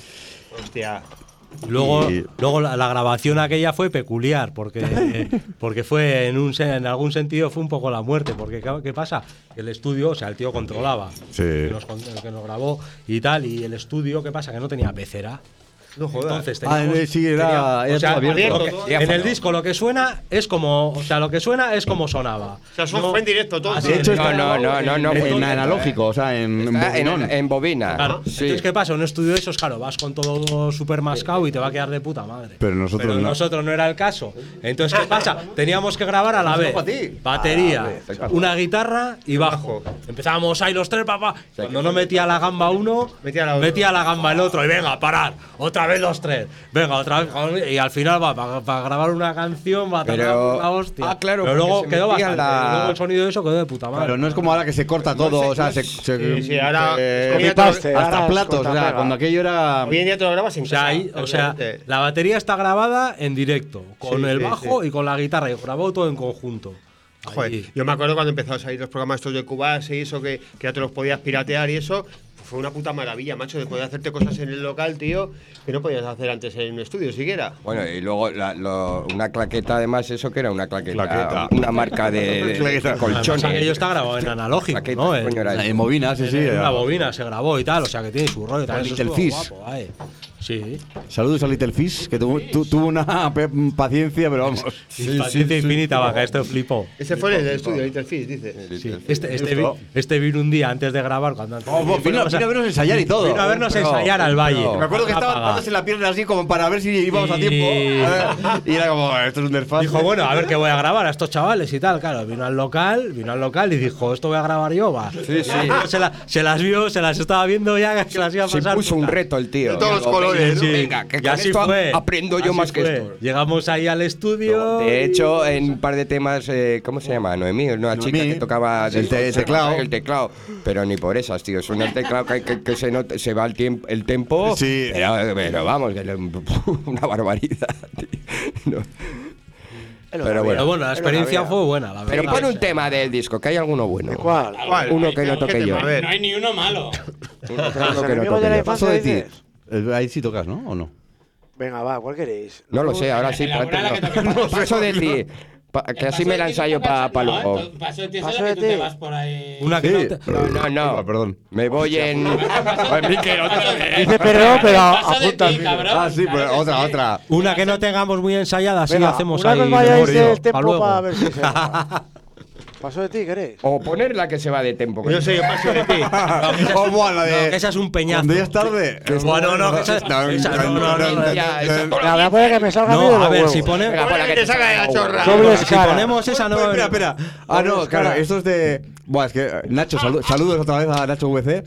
B: Hostia.
C: Luego,
D: Y-
C: luego la, la grabación aquella fue peculiar, porque, eh, porque fue en, un, sen- en algún sentido fue un poco la muerte, porque ¿qué, qué pasa? El estudio, o sea, el tío controlaba,
D: Sí.
C: el, que nos, con- el que nos grabó y tal, y el estudio, ¿qué pasa? Que no tenía pecera.
B: No jodas.
C: Entonces
D: Ah,
C: teníamos-
D: eh, sí, era-
C: tenía-
D: era
C: o sea,
D: todo abierto.
C: lo que-
B: Todo
C: en el
E: abierto.
C: disco lo que suena es como, o sea, lo que suena es como sonaba.
B: O sea, eso fue en directo todo.
C: así
D: De hecho,
C: en-
D: está
E: no, no,
D: grabado
E: no, no,
D: en,
E: fue
D: en
E: todo-
D: analógico, o sea, en, en
E: Está en,
D: bobinón.
E: en bobina.
C: Claro.
E: Sí.
C: Entonces, ¿qué pasa? Un estudio de esos, claro, vas con todo súper mascado y te va a quedar de puta madre.
D: Pero nosotros
C: Pero
D: no.
C: nosotros no era el caso. Entonces, ¿qué pasa? Teníamos que grabar a la vez.
D: para ti.
C: Batería, una guitarra y bajo. Empezábamos ahí los tres, papá. Cuando no metía la gamba uno,
B: Metía la otra.
C: metía la gamba el otro. Y venga, parar. Otra vez los tres. Venga, otra vez. Y al final, va, para, grabar una canción va a tardar
E: Pero-
C: una hostia.
E: ah, claro,
C: Pero luego
E: porque se
C: quedó
E: metía
C: bastante.
E: la-
C: Luego el sonido de eso quedó de puta madre.
D: Claro, no es como ahora que se corta todo, o sea, se, se-
B: Sí, sí, ahora-
D: se-
B: Copy
A: paste,
D: hasta
A: ahora es
D: platos, o sea,
A: corta-pega.
D: cuando aquello era.
B: Hoy en día te lo grabas en
C: O sea,
B: casa.
C: ahí- o sea,
B: obviamente.
C: la batería está grabada en directo, con
B: Sí,
C: el
B: sí,
C: bajo
B: sí.
C: y con la guitarra, y grabó todo en conjunto.
B: Joder,
C: Ahí.
B: yo me acuerdo cuando empezaron a salir los programas estos de Cubase y eso, que, que ya te los podías piratear y eso. Fue una puta maravilla, macho, de poder hacerte cosas en el local, tío, que no podías hacer antes en un estudio siquiera.
E: Bueno, y luego la- lo- una claqueta, además, eso que era una claqueta.
D: Claqueta.
E: Una marca de, de
D: Claqueta.
E: colchones.
C: O sea, que ello está grabado en analógico,
E: Claqueta,
C: ¿no?
E: ¿qué
C: En,
E: coño era eso?
D: En bobina, sí, sí.
C: en
D: era.
C: una bobina se grabó y tal, o sea que tiene su rollo. También eso
D: Little
C: estuvo
D: Fish.
C: guapo, ay. Sí.
D: Saludos a Little Fish, que tuvo, tu- tuvo una pe- paciencia, pero vamos.
C: Paciencia infinita, vaca, este flipó.
B: Ese fue el estudio, Little Fish, dice.
C: Sí. Este, este, vi- este vino un día antes de grabar. Cuando antes
D: Oh, vino, vino a vernos ensayar y todo.
C: Vino a vernos
E: Pero-
C: ensayar al valle.
E: pero-
D: Me acuerdo que estaba
C: Apagado.
D: dándose la pierna así como para ver si íbamos a
C: Y-
D: tiempo. Y era como, esto es un desfase.
C: Dijo, bueno, a ver qué voy a grabar a estos chavales y tal. Claro, vino al local, vino al local y dijo, esto voy a grabar yo, va. Sí, sí. Se, la- se las vio, se las estaba viendo ya que las iba a
E: Se
C: pasar.
E: puso un
C: puta.
E: reto el tío.
B: De todos los
E: Digo,
B: colores,
E: venga,
B: ¿no?
E: Venga, que
C: Y
E: con
C: así
E: esto
C: fue.
E: aprendo yo
C: Así
E: más que
C: fue.
E: esto.
C: Llegamos ahí al estudio.
E: De hecho,
C: y-
E: en un par de temas, eh, ¿cómo se llama? Noemí, una chica
D: Noemí.
E: que tocaba
D: El te- el teclado.
E: El teclado. Pero ni por esas, tío. Suena el teclado que, que- que se, nota- se va el, tiempo, el tempo.
D: Sí.
E: Pero, pero vamos, que le- una barbaridad, tío. No. Pero bueno.
C: Pero bueno, la
A: Es lo que
C: experiencia
A: había.
C: fue buena, la verdad.
E: Pero pon
C: O
E: un
C: sea,
E: tema del disco, que hay alguno bueno.
A: ¿Cuál?
B: ¿Cuál?
E: Uno que no
B: ¿Qué
E: toque yo.
B: tema? A ver.
F: No hay ni uno malo.
E: Uno
A: ¿Los
E: que no
A: enemigos
E: toque
A: de la
E: yo.
D: Paso
A: infancia
D: de ti.
A: dices?
D: Eh, Ahí sí tocas, ¿no? ¿O no?
A: Venga, va, ¿cuál queréis?
E: No lo sé, ahora sí.
F: Elabora la que
E: espérate,
F: toque.
E: no. Paso de ti. Pa- que así me la ensayo para pa luego.
F: No, paso de ti es
A: Paso
F: la
A: de
F: que tú
A: ti.
F: te vas por ahí.
C: Una que
D: Sí.
C: no te-
E: No, no, no.
D: Ah, perdón.
E: Me voy en. Ay, Miquel, otra vez.
A: Dice perdón, pero
F: Paso de
A: apunta
F: ti,
A: al micro.
F: cabrón.
D: Ah, sí, pero
F: Claro que
D: otra,
F: sí.
D: otra.
C: Una que no tengamos muy ensayada, sí
A: Venga,
C: hacemos
A: una
C: ahí.
A: que os vayáis
C: memoria.
A: del
C: Pa'
A: tempo
C: luego.
A: para ver si se va. Paso de ti, ¿queréis?
E: O poner la que se va de tempo.
B: Yo sé, yo paso de ti.
D: Oh, buah, la
C: No,
D: de.
C: que esa es un peñazo.
D: Cuando ya es tarde.
C: Bueno, no, que esa es- esa- no, no, no, no.
E: Ya, esa-
A: La voy a poner que me salga a mí de
C: No,
A: los
C: a ver,
A: huevos.
C: si pone.
E: Venga, pon la
B: Que te saca de la chorra.
A: Doble
C: Si
A: escala.
C: ponemos esa, no.
D: Espera, espera. Ah, no,
A: Doble
D: claro,
A: escala.
D: esto es de. Buah, es que. eh, Nacho, salu- saludos otra vez a Nacho V C.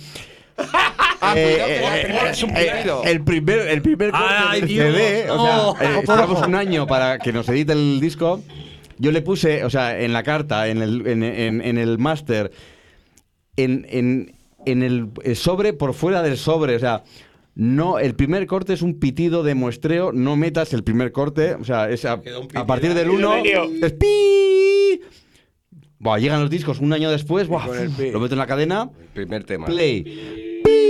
E: Ah,
D: Eh,
E: cuidado, que la
D: eh,
E: primera es un
D: eh,
E: pedido.
D: el primer, el primer corte
C: Ay,
D: del
C: Dios,
D: C D, o
C: no.
D: sea, eh, esperamos un año para que nos edite el disco. Yo le puse, o sea, en la carta, en el, en, en- en el máster, en, en, en el, el sobre por fuera del sobre, o sea, no, el primer corte es un pitido de muestreo, no metas el primer corte, o sea, es a, a partir del uno es pi. Buah, llegan los discos un año después, buah, lo meto en la cadena,
E: El primer tema.
D: play.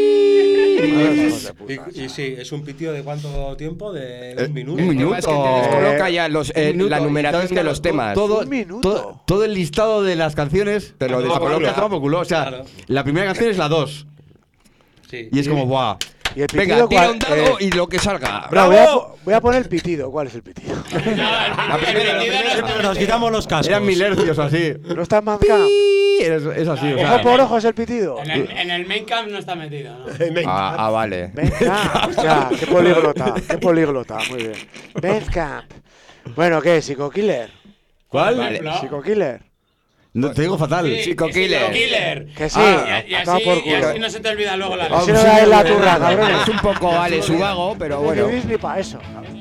C: Y, y sí, es un pitido de cuánto tiempo, de, de un minuto.
D: un
E: El tema es que te descoloca ya los, eh,
D: Un minuto,
E: la
D: y
E: numeración
D: sabes que
E: de los temas.
D: Todo,
A: Un minuto.
D: todo, todo el listado de las canciones
E: Te lo
D: a
E: descoloca.
D: coloca, toma por culo. O sea,
C: Claro.
D: la primera canción es la dos.
C: Sí.
D: Y es como, buah.
A: Y el pitido,
E: Venga, tira
A: ¿cuál?
E: un dado
A: Eh,
E: y lo que salga.
A: no, voy, a, po- voy a poner el pitido. ¿Cuál es el pitido?
F: No, el pitido no está
C: Nos quitamos los cascos.
D: Eran mil hercios así.
A: ¿No está en Bandcamp?
D: Es, es así, o
A: Ojo
D: sea.
A: por ojo es el pitido.
F: En el, en el main camp no está metido, ¿no?
E: Ah, ah, vale.
A: Bandcamp. O sea, qué políglota. Qué políglota. Muy bien. Bandcamp. Bueno, ¿qué? ¿Psycho Killer?
D: ¿Cuál?
E: Vale.
F: ¿No?
A: ¿Psycho Killer?
D: No, te digo fatal.
F: Sí,
E: Psycho
F: que
E: Killer.
F: Psycho Killer.
A: Que sí.
F: Ah, y, y
A: a
F: así,
A: tomar por
F: y
A: culo.
F: así no se te olvida luego la
A: Así
F: letra.
A: no dais la turra, cabrones.
E: Es un poco Ale Subago, pero
A: No
E: bueno.
A: vivís ni para eso. cabrón.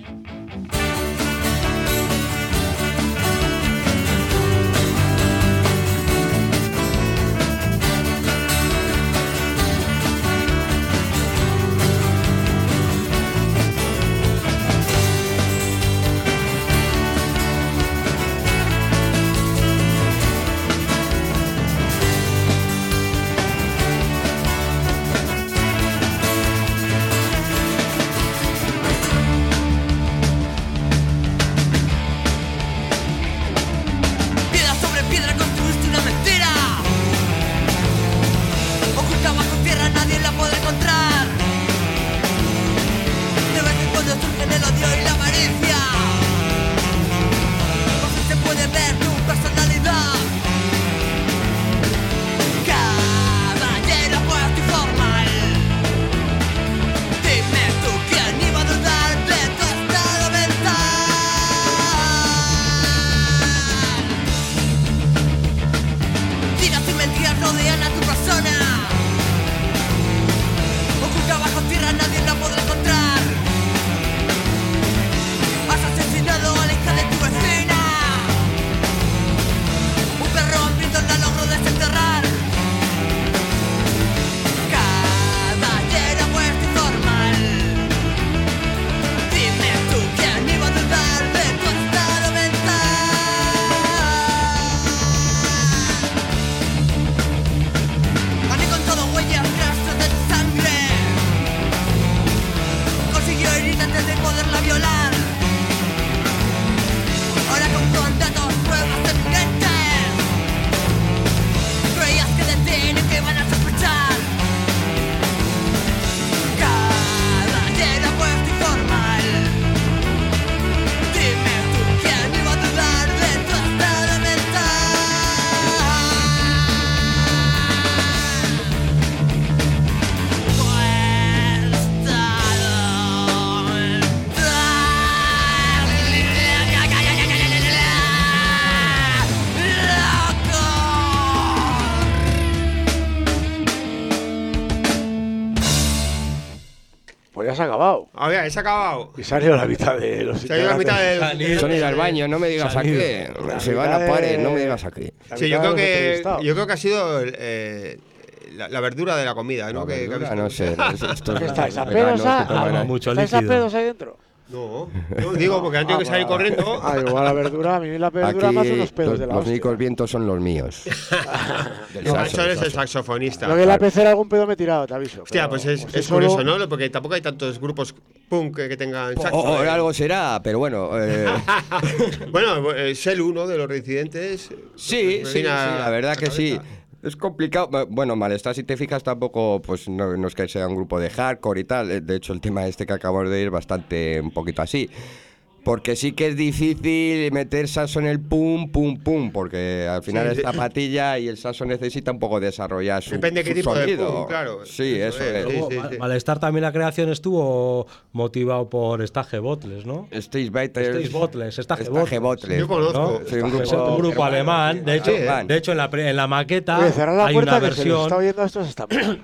G: Piedra sobre piedra construiste una mentira. Oculta bajo tierra, nadie la podrá encontrar. De vez en cuando surgen el odio y la avaricia. Por fin se puede ver tu personalidad. Caballero fuerte y formal. Dime tú quién iba a dudar de tu estado mental. Tiras y mentiras rodean a tu persona. Oculta bajo tierra, nadie la podrá encontrar. Has asesinado a la hija de tu vecina. Un perro hambriento la logró desenterrar. Caballero fuerte y formal. Dime tú quién iba a dudar de tu estado mental. Han encontrado huellas, rastros de tu sangre. Consiguió herir antes de poderla violar. Ahora con datos, pruebas evidentes. Creías que de ti ni que iban a sospechar. Caballero fuerte y formal. Dime tú quién iba a dudar de tu estado mental.
A: Pues ya se ha acabado.
B: A ver, se ha acabado.
A: Y se ha ido la mitad de los
B: Se ha ido la mitad
A: integrantes.
B: de.
E: Son ir al baño, no me digas a qué. Se van a pares, no me digas a qué.
A: La
B: Sí, yo
A: mitad
B: creo
A: de los
B: que
A: entrevistados.
B: yo creo que ha sido eh, la, la verdura de la comida, ¿no?
E: No,
B: Que- que
E: verdura,
B: habéis-
E: no sé. Esto
A: ¿Qué
E: es
A: estáis a
E: veganos
A: pedos?
E: que toman
A: ah?
E: ahí.
C: Mucho
A: ¿Estáis a
C: líquido.
A: pedos ahí dentro?
B: No, no digo porque han tenido que
A: Ah,
B: salir
A: vale.
B: corriendo.
A: Ah, igual la verdura, a mí la verdura me hace
E: Aquí
A: unos pedos
E: los,
A: de la
E: los
A: hostia.
E: únicos vientos son los míos. Del
B: No,
E: saxo,
B: eso
E: del
B: eres el
E: saxo.
B: saxofonista.
A: Lo que la pecera algún pedo me he tirado, te aviso.
B: Hostia,
A: pero
B: pues es,
A: como
B: es
A: soy
B: curioso,
A: solo-
B: ¿no? Porque tampoco hay tantos grupos punk que, que tengan
E: O,
B: saxo.
E: o
B: ¿eh?
E: algo será, pero bueno. eh,
B: Bueno, eh, Selu, ¿no? De los reincidentes.
E: sí, sí, sí,
B: Medina
E: la verdad que sí.
B: cabeza.
E: Es complicado. Bu- Bueno, Malestar, si te fijas, tampoco, pues no, no es que sea un grupo de hardcore y tal. Eh, De hecho, el tema este que acabamos de ir bastante un poquito así. Porque sí que es difícil meter saxo en el pum, pum, pum, porque al final
B: Sí,
E: es
B: sí.
E: zapatilla y el saxo necesita un poco desarrollar su,
B: Depende de qué
E: su
B: tipo de
E: sonido.
B: pum, claro.
E: Sí, eso,
B: Eso es,
E: es.
B: sí.
C: Luego, Ma- Malestar también la creación estuvo motivado por Stage Bottles, ¿no?
E: Stage Batters.
C: Stage Bottles, Stage
E: Stage
C: Bottles.
E: Bottles.
B: Yo conozco.
C: ¿no?
E: Sí, un
C: Es
E: grupo,
C: un grupo alemán. De hecho,
E: alemán.
C: de hecho en, la, pre- en la maqueta
A: Oye, cerrad la
C: hay
A: puerta
C: una
A: que se nos
C: versión.
A: está oyendo a estos esta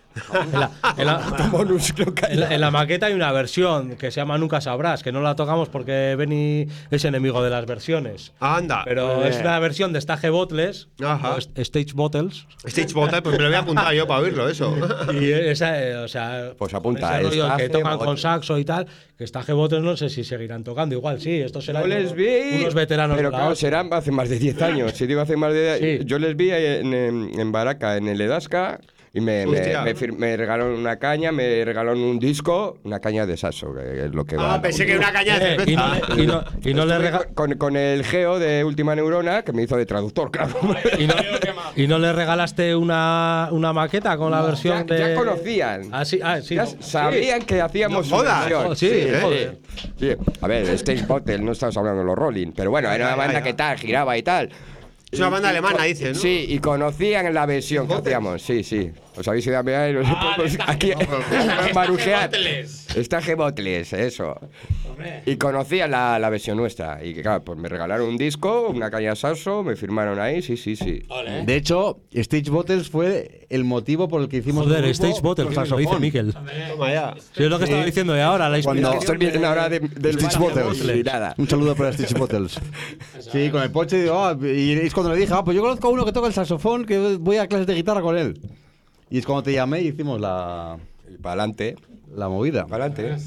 C: En la, en, la, en, la, en la maqueta hay una versión que se llama Nunca Sabrás, que no la tocamos porque Benny es enemigo de las versiones.
B: Anda.
C: Pero es una versión de Stage Bottles,
B: Ajá.
C: Stage Bottles.
B: Stage Bottles, pues me lo voy a apuntar yo para oírlo, eso.
C: Y esa, eh, o sea,
E: Pues apunta,
C: ese rollo
E: Stage
C: que tocan con
E: Bottles.
C: saxo y tal, que Stage Bottles no sé si seguirán tocando. Igual sí, estos serán
E: Yo les vi,
C: unos veteranos.
E: pero
C: de la
E: claro,
C: hostia.
E: serán hace más de diez años. Si digo hace más de diez,
C: Sí.
E: yo les vi en, en, en Baraca, en el Edasca, y me, me,
B: Hostia.
E: me, fir- me regalaron una caña, me regalaron un disco, una caña de saxo, que es lo que va.
B: Ah, pensé que era una caña de
C: Eh, y no,
B: cerveza.
C: le- y no, y no le
E: Estuve
C: rega-
E: con, con el Geo de Última Neurona, que me hizo de traductor, claro.
C: y no, y no le regalaste una, una maqueta con la versión
E: ya,
C: de.
E: ya conocían.
C: Ah, sí, ah, sí.
E: Ya
C: Sí.
E: sabían que hacíamos
B: No jodas.
E: versión.
C: Oh, sí,
E: ¿eh?
C: joder.
E: Sí. A ver, Stage Bottle, no estamos hablando de los Rolling, pero bueno, era una
B: ya,
E: banda
B: ya.
E: que tal, giraba y tal.
B: Es una banda alemana, dices, ¿no?
E: Sí, y conocían la versión que hacíamos, sí, sí. Os habéis ido a mirar y nos
F: Ah,
E: pues,
F: está-
E: aquí
F: Está
E: marujear.
F: Bottles.
E: Está G-Bottles, eso.
F: Hombre.
E: Y conocían la, la versión nuestra. Y que, claro, pues me regalaron un disco, una caña Sasso, me firmaron ahí, sí, sí, sí.
F: Ole.
D: De hecho, Stage Bottles fue el motivo por el que hicimos.
C: Joder,
D: un grupo
C: Stage Bottles,
D: con
C: lo dice
D: saxofón.
C: Miquel.
B: Toma ya.
C: Sí, es lo que estaba diciendo de ahora, la
D: Cuando-
C: inspiración.
E: Estoy viendo ahora de, del
D: Stage Bottles.
E: y nada.
D: Un saludo para Stitch Bottles. Sí, con el Poche, digo, ah, y es cuando le dije, ah, pues yo conozco a uno que toca el saxofón, que voy a clases de guitarra con él. Y es cuando te llamé y hicimos la,
E: Y para adelante,
D: la movida.
E: para adelante.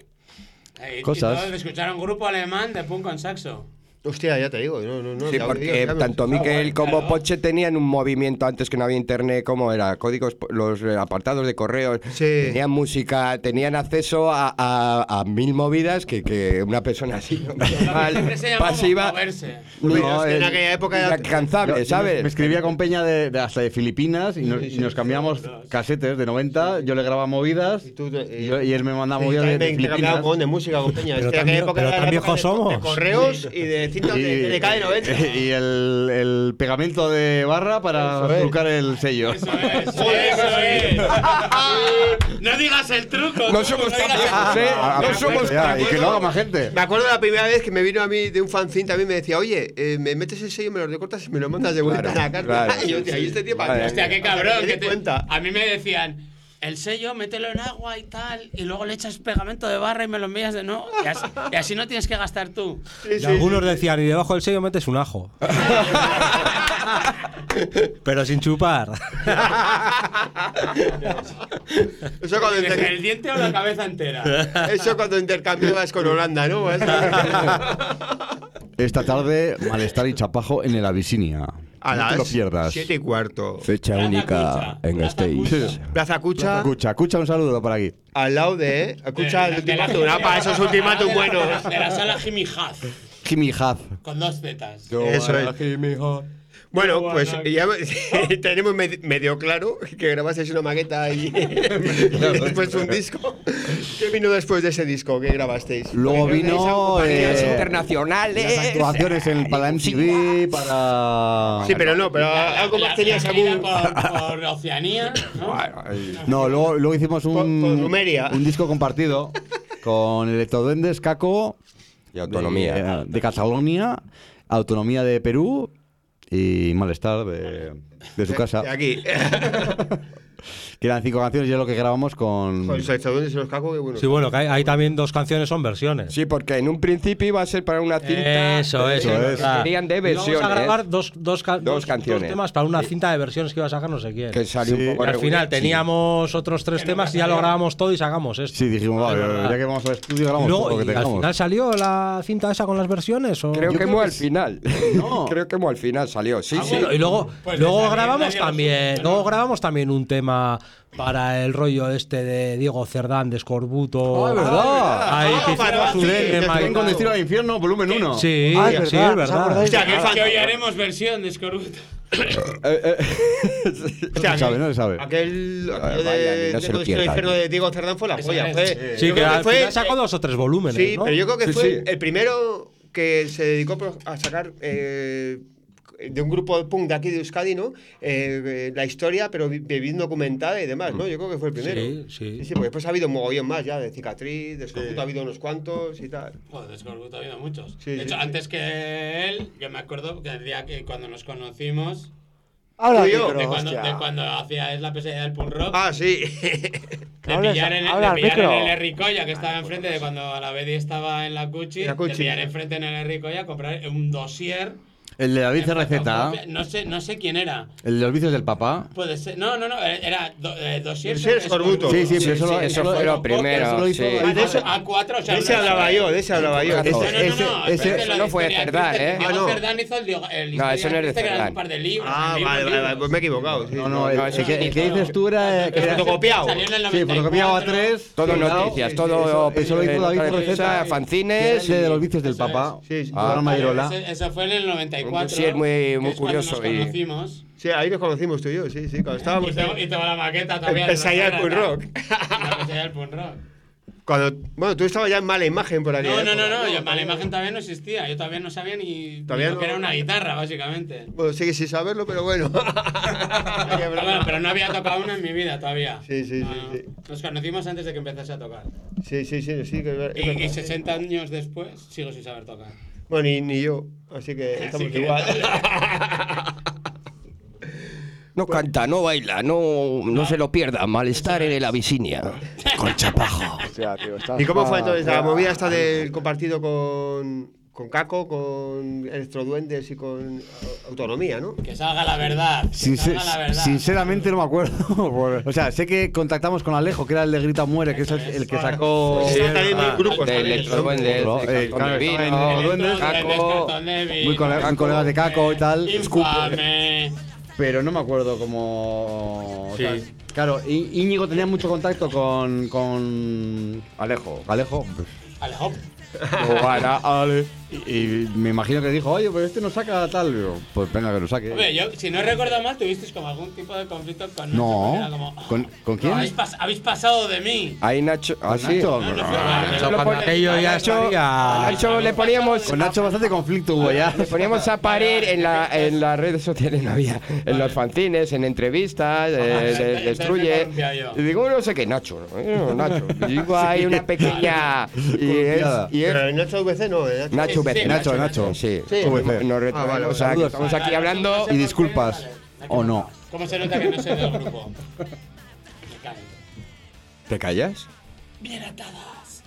F: Eh, y
D: Cosas.
F: todos de escuchar un grupo alemán de punk con saxo.
B: Hostia, ya te digo. No, no, no.
E: Sí,
B: ya
E: porque
B: digo, ya me
E: tanto
B: gustaba,
E: Miquel
B: ¿eh?
E: como
F: claro.
E: Poche tenían un movimiento antes que no había internet, como era códigos, los eh, apartados de correos,
B: Sí.
E: tenían música, tenían acceso a, a- a mil movidas que, que una persona así, normal,
F: Siempre se llama
E: pasiva,
F: moverse.
B: Pero
D: No,
B: es que en
D: el-
B: aquella época era.
E: inalcanzable,
D: Yo-
E: ¿sabes?
D: Me escribía con Peña de, de hasta de Filipinas y nos, y nos cambiamos casetes de noventa. Yo le grababa movidas
B: Y tú te-
D: y, yo- y él me mandaba
B: Sí,
D: movidas de, de
B: también te cambiaba
D: Filipinas.
B: un de música con Peña.
C: Pero
B: Es que en
C: tan
B: aquella
C: vie-
B: época
C: pero
B: era
C: tan
B: la
C: viejos
B: época de-
C: somos.
B: De correos y de cintas de T D K de noventa.
D: y el, el pegamento de barra para
B: Eso es.
D: trucar el sello.
F: Eso es, eso es. No digas el truco.
E: No
F: tú,
E: somos tan
F: digas el
E: viejos, ¿eh?
D: Ah,
E: No
D: pues,
E: somos
D: ya,
E: tan
D: y que lo haga más gente.
B: Me acuerdo la primera vez que me vino a mí de un fanzine también me decía, oye, eh, me metes el sello, me lo recortas y me lo mandas de vuelta
E: Claro,
B: a la carta.
E: claro.
B: Y yo decía, ¿y este tío para qué?
F: Hostia, qué
B: Para
F: cabrón.
B: me
F: Que
B: di
F: te-
B: cuenta.
F: a mí me decían, el sello, mételo en agua y tal, y luego le echas pegamento de barra y me lo envías de nuevo. Y así, y así no tienes que gastar tú.
B: Sí,
C: Y
B: sí,
C: algunos
B: sí.
C: decían, y debajo del sello metes un ajo. Pero sin chupar.
B: Eso cuando,
F: ¿Desde
B: inter-
F: el diente o la cabeza entera?
B: eso cuando intercambiabas con Holanda, ¿no?
D: Esta tarde, malestar y chapajo en el Abisinia.
B: A
D: no te lo
B: las
D: pierdas.
B: siete y cuarto.
E: Fecha
F: Plaza
E: única
F: Cucha,
E: en
F: Plaza
E: Stage.
F: Cucha.
B: Plaza Cucha,
D: Escucha, escucha un saludo para aquí.
B: al lado de. Escucha el
F: De la-
B: ultimátum. Ah, para esos ultimátum
F: de la-
B: buenos.
F: De la, de la sala Jimmy Huff,
D: Jimmy Huff.
F: con dos zetas.
B: Eso es. Bueno, pues ya tenemos med- medio claro que grabasteis una maqueta y, y después un disco. ¿Qué vino después de ese disco que grabasteis?
D: Luego
B: Porque tenéis algo
D: vino
B: para-
D: eh,
E: Las internacionales.
D: las actuaciones en, para M T V, para...
B: Sí, pero no, pero
F: La-
B: algo
F: la-
B: más tenías
F: la gira
B: algún.
F: por, por Oceanía, ¿no?
D: No, luego, luego hicimos
B: Con- con
D: un,
B: Rumeria.
D: un disco compartido con Electroduendes, Caco,
E: Y autonomía.
D: de, de Cataluña, Autonomía de Perú y Malestar de, de su casa.
B: De aquí.
D: Que eran cinco canciones y es lo que grabamos con...
B: Con los estadounidenses y los cacos, que bueno.
C: Sí, bueno, que hay, hay también dos canciones, son versiones.
E: Sí, porque en un principio iba a ser para una cinta.
C: Eso es,
D: Eso
C: es
D: es.
C: verdad.
E: Querían de
C: Y vamos
E: versiones.
C: a grabar dos, dos, ca- dos-
E: canciones.
C: dos temas para una cinta de versiones que iba a sacar no sé quién.
E: Que salió
D: Sí.
E: un poco
C: Y al
E: regular.
C: final teníamos otros tres
F: Que no
C: temas
F: me
C: y ya lo
F: salió.
C: grabamos todo y sacamos esto.
D: Sí, dijimos, vale,
C: Es verdad.
D: ya que vamos al estudio,
C: Y
D: grabamos
C: luego,
D: todo lo que
C: y al
D: tengamos.
C: final salió la cinta esa con las versiones. ¿o?
E: Creo
D: Yo
E: que
D: creo
E: muy
D: que
E: al
D: sí.
E: final.
D: No.
E: Creo que muy al final salió. Sí,
F: Ah,
E: sí.
C: Bueno, y luego,
F: Pues
C: luego
F: de salir
C: grabamos
F: nadie lo
C: también,
F: supo, ¿no?
C: luego grabamos también un tema para el rollo este de Diego Cerdán de Escorbuto.
D: Ah, es verdad.
C: Ahí que
B: Ah,
C: hicimos
B: para-
C: un
B: sí,
C: tema
B: que
C: y
D: Ven
C: tal.
D: con Destino al Infierno, volumen uno.
C: Sí,
A: Ah, es
C: sí,
A: verdad,
C: es
A: ¿os
C: verdad.
A: acordáis?
B: Hostia, qué fan-
F: Que hoy haremos versión de Escorbuto.
D: No se sabe, no se sabe.
B: Aquel.
E: Ah,
B: aquel
E: vaya,
B: de,
E: ni no se
B: de
E: lo
B: Destino
E: pierdan.
B: Infierno de Diego Cerdán fue la
F: Eso
B: polla.
F: es.
B: Fue,
C: Sí,
B: yo
C: que
B: creo
C: al
B: fue.
C: final sacó dos o tres volúmenes,
B: Sí,
C: ¿no?
B: pero yo creo que
E: Sí,
B: fue
E: sí.
B: el primero que se dedicó pro- a sacar eh, de un grupo de punk de aquí de Euskadi, ¿no? Eh, eh, la historia, pero vi- bien documentada y demás, ¿no? Yo creo que fue el primero.
C: Sí, sí.
B: Sí, sí, porque después ha habido un mogollón más ya, de Cicatriz, de Escorbuto ha habido unos cuantos y tal.
F: Joder, de Escorbuto ha habido muchos.
B: Sí,
F: de
B: sí,
F: hecho,
B: sí.
F: antes que él, yo me acuerdo que el día que cuando nos conocimos.
A: Habla
B: Tú
A: al
B: y yo,
A: micro,
F: De cuando,
A: hostia.
F: de cuando hacía es la pesadilla del punk rock.
B: Ah, sí.
F: De
A: Hables-
F: pillar en,
A: habla
F: de
A: al
F: pillar
A: micro.
F: en el Herricoya, que estaba enfrente de cuando la Bedi estaba en la Cuchi.
B: La Cuchi.
F: De pillar enfrente en el Herricoya, comprar un dossier.
D: El de David
F: en
D: Receta.
F: fotocopia. No sé, no sé quién era.
D: El de los vicios del papá.
F: Puede ser. No, no, no. Era do, eh, dossier.
B: Dossier Escorbuto.
D: Sí, sí, pero
E: Sí,
D: eso, lo-
E: sí,
D: eso
E: eso
D: lo-
E: fue lo
D: eso
E: primero,
D: lo hizo
E: sí.
D: David
B: de eso-
D: Receta.
F: A cuatro, o sea,
B: De ese
F: no-
B: hablaba yo, de ese hablaba yo.
D: Ese-
F: No, no, no,
D: ese-
F: no,
D: ese-
F: espérate, lo
E: no
F: de
E: fue de
F: historia
E: Cerdán,
F: triste,
E: ¿eh?
F: Diego
B: Ah, no.
F: Cerdán hizo el, dio- el
E: No, eso
F: historia
E: no es de
F: triste, que eran
E: Cerdán.
F: un par de libros.
B: Ah,
F: el libro,
B: vale,
F: el
B: vale,
F: libro.
B: vale, pues me he equivocado. sí.
D: No, no, el,
E: No,
D: el
E: eso
D: que,
E: sí,
D: el que
E: no.
D: dices tú era. que era-
B: fotocopiado.
F: Salió en el
D: Sí,
F: noventa y
D: fotocopiaba
F: cuatro.
D: tres.
E: Todo
D: sí,
E: noticias,
D: claro.
E: todo.
D: Eso, eso lo hizo
E: eh,
D: David
E: noticias,
D: Receta.
E: fanzines.
D: De los vicios del
F: Eso es.
D: papá.
B: Sí, sí.
D: Ah, programa de Irola.
F: Ese- Eso fue en el noventa y cuatro.
E: Un dossier muy-
F: que
E: muy
F: es cuando
E: curioso
F: Nos
E: y-
F: conocimos.
B: Sí, ahí nos conocimos tú y yo, sí, sí. Cuando
F: Y
B: estábamos.
F: tengo, y tengo la maqueta todavía.
B: El pesadilla del punk rock.
F: La pesadilla del punk rock.
B: Cuando, bueno, tú estabas ya en mala imagen por aquí.
F: No, no, no, no. Yo, la imagen todavía no existía. Yo todavía no sabía ni,
B: Todavía
F: ni lo que
B: no.
F: era una guitarra, básicamente.
B: Bueno, sigue sin saberlo, pero bueno.
F: Pero, bueno, pero no había tocado una en mi vida todavía.
B: Sí, sí,
F: No,
B: sí,
F: no.
B: sí.
F: Nos conocimos antes de que empezase a tocar.
B: Sí, sí, sí, sí. Que es ver- es
F: Y, y
B: verdad.
F: sesenta años después sigo sin saber tocar.
B: Bueno, ni, ni yo. Así que estamos
F: que-
B: igual.
E: No canta, no baila, no, no se lo pierda. Malestar en el Abisinia. Con Chapajo.
A: Hostia, tío, estás
B: ¿Y cómo fue
A: pa-
B: entonces la
A: pa-
B: movida esta del compartido con, con Caco, con Electroduendes y con Au- Autonomía, ¿no?
F: Que salga la verdad. Que
D: Sincer-
F: salga la verdad.
D: sinceramente no me acuerdo. O sea, sé que contactamos con Alejo, que era el de Grita Muere, que es el, el que sacó.
B: Sí, también hay grupos
E: De
B: también.
E: Electroduendes,
D: No,
E: de
D: eh,
E: Cartón
D: claro,
E: de
D: estaba en
E: Vino,
D: Electroduendes,
E: Caco.
F: Cartón de vino,
D: Muy colega- muy colegas de Caco y tal.
F: Infame.
D: Pero no me acuerdo cómo. o sea,
C: Sí.
D: claro, Í- Íñigo tenía mucho contacto con. con
E: Alejo.
D: Alejo.
F: Alejo.
D: Bueno, Ale. Y, y me imagino que dijo, oye, pero este no saca tal. Y yo, pues venga, que lo saque.
F: Hombre, yo, si no recuerdo mal, tuvisteis como algún tipo de conflicto con Nacho.
D: No.
F: porque era como,
D: ¿Con- con quién?
F: "No, habéis, pas- habéis pasado de mí.
E: Ahí Nacho. Ah, sí.
D: Nacho,
F: No, no,
D: no,
F: fue-
C: Nacho,
F: no,
C: cuando
F: no,
C: aquello ya
E: Nacho,
C: estaría-
E: Nacho le poníamos.
D: Con Nacho bastante conflicto hubo ya.
E: Le poníamos a parir en, la, en las redes sociales, no había. En los fanzines, en entrevistas, eh, de-
F: entonces
E: destruye.
F: me cambia yo.
E: Y digo, no sé qué, Nacho. ¿no? Nacho. Y digo, hay una pequeña. Y es.
D: Confiada.
E: Y es
B: Pero en Nacho V C no, ¿eh?
E: Nacho
F: Sí,
E: V C.
F: sí,
D: Nacho, Nacho.
E: Sí,
B: Sí.
E: Nos-
D: V C.
E: nos
B: Ah, vale,
E: retraemos
B: vale.
E: aquí, estamos aquí hablando.
D: Y disculpas. O no.
F: ¿Cómo se nota que no soy del grupo? Me cago.
E: ¿Te callas?
F: Bien atadas.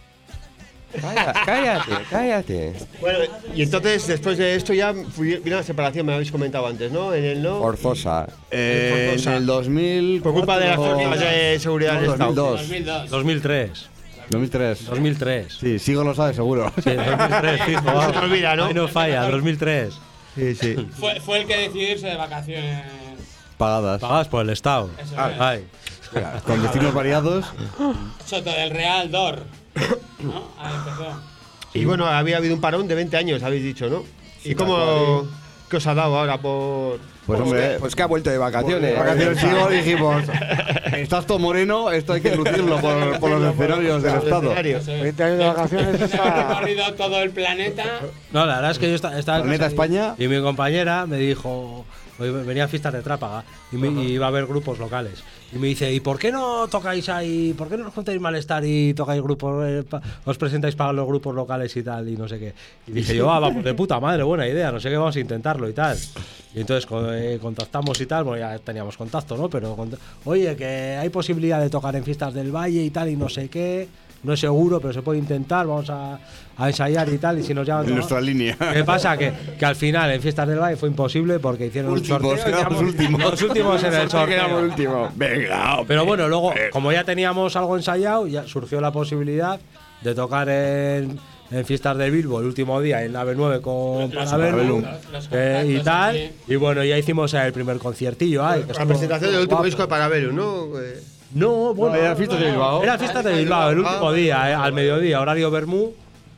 E: Calla- Cállate, cállate.
B: Bueno, y entonces después de esto ya fui- vino la separación, me habéis comentado antes, ¿no? En el no.
E: Forzosa.
D: Eh, en el dos mil.
B: Por culpa de las normas de seguridad del Estado.
D: dos
F: dos mil dos.
C: dos mil tres.
D: dos mil tres.
C: dos mil tres.
D: Sí, Sigo lo sabe seguro.
C: Sí, dos mil tres, fijo,
B: No se
C: vamos.
B: te olvida, ¿no?
C: Ahí no falla, dos mil tres.
D: Sí, sí.
F: Fue, fue el que decidió irse de vacaciones.
D: Pagadas.
C: Pagadas por el Estado.
F: Eso
C: Ah,
F: es.
C: ay.
D: Con destinos variados.
F: Soto del Real Dor. ¿No? Ahí empezó.
B: Y bueno, había habido un parón de veinte años, habéis dicho, ¿no? ¿Y cómo. ¿Qué os ha dado ahora por.?
D: Pues hombre.
E: Pues que ha vuelto de vacaciones.
D: Vacaciones Sigo dijimos. Estás todo moreno, esto hay que lucirlo por, por los escenarios del Estado.
B: escenario.
F: Eso es.
A: veinte años de vacaciones
F: He
A: está.
F: recorrido todo el planeta.
C: No, la verdad es que yo esta- estaba en
D: Planeta
C: casa y-
D: España.
C: Y mi compañera me dijo, hoy venían fiestas de Trápaga y, me- y iba a haber grupos locales. Y me dice, ¿y por qué no tocáis ahí? ¿Por qué no os juntáis Malestar y tocáis grupos, eh, pa- os presentáis para los grupos locales y tal y no sé qué? Y dije yo, ah, vamos, de puta madre, buena idea, no sé qué, vamos a intentarlo y tal. Y entonces co- eh, contactamos y tal, bueno, ya teníamos contacto, ¿no? Pero, cont- oye, que hay posibilidad de tocar en fiestas del Valle y tal y no sé qué. No es seguro, pero se puede intentar, vamos a, a ensayar y tal, y si nos llaman...
D: En
C: ¿no?
D: nuestra línea.
C: ¿Qué pasa? Que, que al final en Fiestas del Valle fue imposible porque hicieron
D: Últimos,
C: un sorteo. y
D: quedamos
C: quedamos-
D: últimos.
C: Los últimos en el sorteo.
E: Quedamos último.
D: Venga,
C: Pero bueno, luego, como ya teníamos algo ensayado, ya surgió la posibilidad de tocar en, en Fiestas de Bilbo el último día en la B nueve con
F: Los-
C: Parabellum
F: los- los
C: eh, y
F: contactos
C: tal.
F: allí.
C: Y bueno, ya hicimos el primer conciertillo. ahí, que
B: La
C: estuvo
B: presentación del último
C: guapo.
B: disco de Parabellum, ¿no? Eh,
C: No, bueno,
D: No, era Fiestas de Bilbao.
C: Era Fiestas de Bilbao, el último
B: Ah.
C: día, eh, al mediodía, horario Bermú.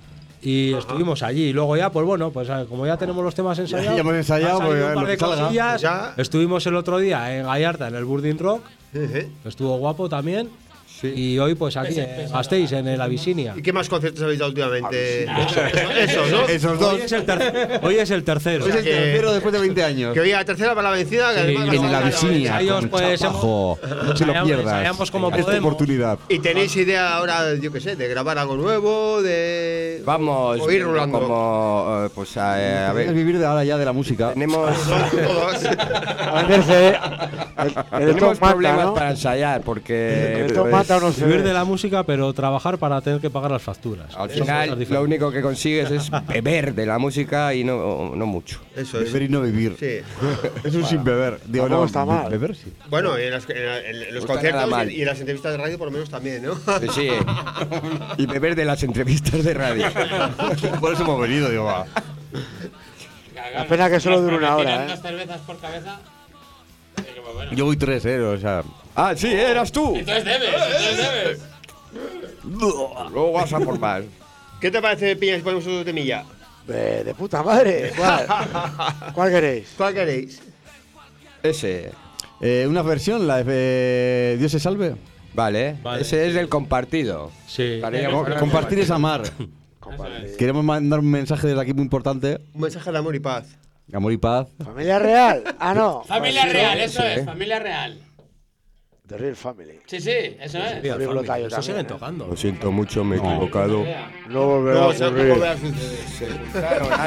C: Y estuvimos allí. Y luego ya, pues bueno, pues eh, como ya tenemos los temas ensayados.
D: Ya hemos ensayado,
C: han salido
D: pues,
C: un par
D: lo
C: de
D: que salga.
C: cosillas.
B: Ya.
C: Estuvimos el otro día en Gallarta, en el Burdin Rock.
B: eh, eh.
C: que estuvo guapo también.
E: Sí.
C: Y hoy, pues aquí, en Gasteiz, en el Abisinia.
B: ¿Y qué más conciertos habéis dado últimamente? Esos, ¿no?
D: Esos dos.
C: Hoy es el, ter- hoy es el tercero.
D: Es el
B: que-
D: tercero después de veinte años.
B: Que hoy a la tercera para la vencida. Que
C: Sí,
B: además
C: y
D: En el
B: la-
D: Abisinia.
C: ensayos,
D: con
C: pues,
D: Chapajo. No te lo
C: ensayamos-
D: pierdas.
C: ensayamos como
D: Esta
C: podemos.
D: oportunidad.
B: ¿Y tenéis idea ahora, yo qué sé, de grabar algo nuevo? De.
E: Vamos,
B: O ir rolando.
E: como, eh, pues a, eh, a
D: Es
E: ver,
D: vivir de ahora ya de la música.
E: tenemos,
B: Todos.
A: A venderse. El, el
E: tenemos
A: Stone mata,
E: problemas
A: ¿no?
E: para ensayar porque
A: El Stone
E: pues,
A: mata o no se
C: Vivir
A: ve.
C: de la música, pero trabajar para tener que pagar las facturas.
E: al
C: Son cosas
E: final lo
C: diferentes.
E: único que consigues es beber de la música y no, no mucho.
B: Eso es.
D: Beber y no vivir.
B: Sí.
D: Es un sin beber. Digo,
A: Tampoco
D: no,
A: está mal.
D: Beber sí.
B: Bueno, y en, las- en la- en los
E: No está
B: conciertos
E: nada mal.
B: y, y en las entrevistas de radio por lo menos también, ¿no?
E: Sí, sí. Y beber de las entrevistas de radio.
D: Por eso hemos venido, digo, va.
A: La pena que solo dure una hora,
F: Tiran
A: ¿eh?
F: dos cervezas por cabeza. Sí, que muy bueno.
D: Yo voy tres, eh, o sea.
E: Ah, sí, eras tú.
F: Entonces debes, entonces debes.
E: Luego vas a por más.
B: ¿Qué te parece, Piña, si ponemos otro temilla?
A: De, de puta madre. ¿Cuál? ¿Cuál queréis?
B: ¿Cuál queréis?
E: Ese.
D: Eh, una versión, la de eh, Dios se salve.
E: Vale,
C: Vale.
E: ese es el compartido.
C: Sí.
E: Estaríamos-
D: Co- Compartir es amar. Queremos mandar un mensaje desde aquí muy importante.
B: Un mensaje de amor y paz.
D: Amor y paz.
A: ¿Familia real? Ah, no.
F: Familia
A: Pues sí,
F: real,
A: ¿no?
F: eso
E: sí.
F: es, familia real.
A: The Real Family.
F: Sí, sí, eso es.
C: Tío,
A: Pablo
C: Family,
A: Tallo
C: eso
A: también,
C: siguen
A: ¿eh?
C: tocando.
E: Lo siento mucho, me he equivocado.
A: No volverá
B: No,
A: a
B: o sea, no
A: ocurrir.
B: volverá a suceder.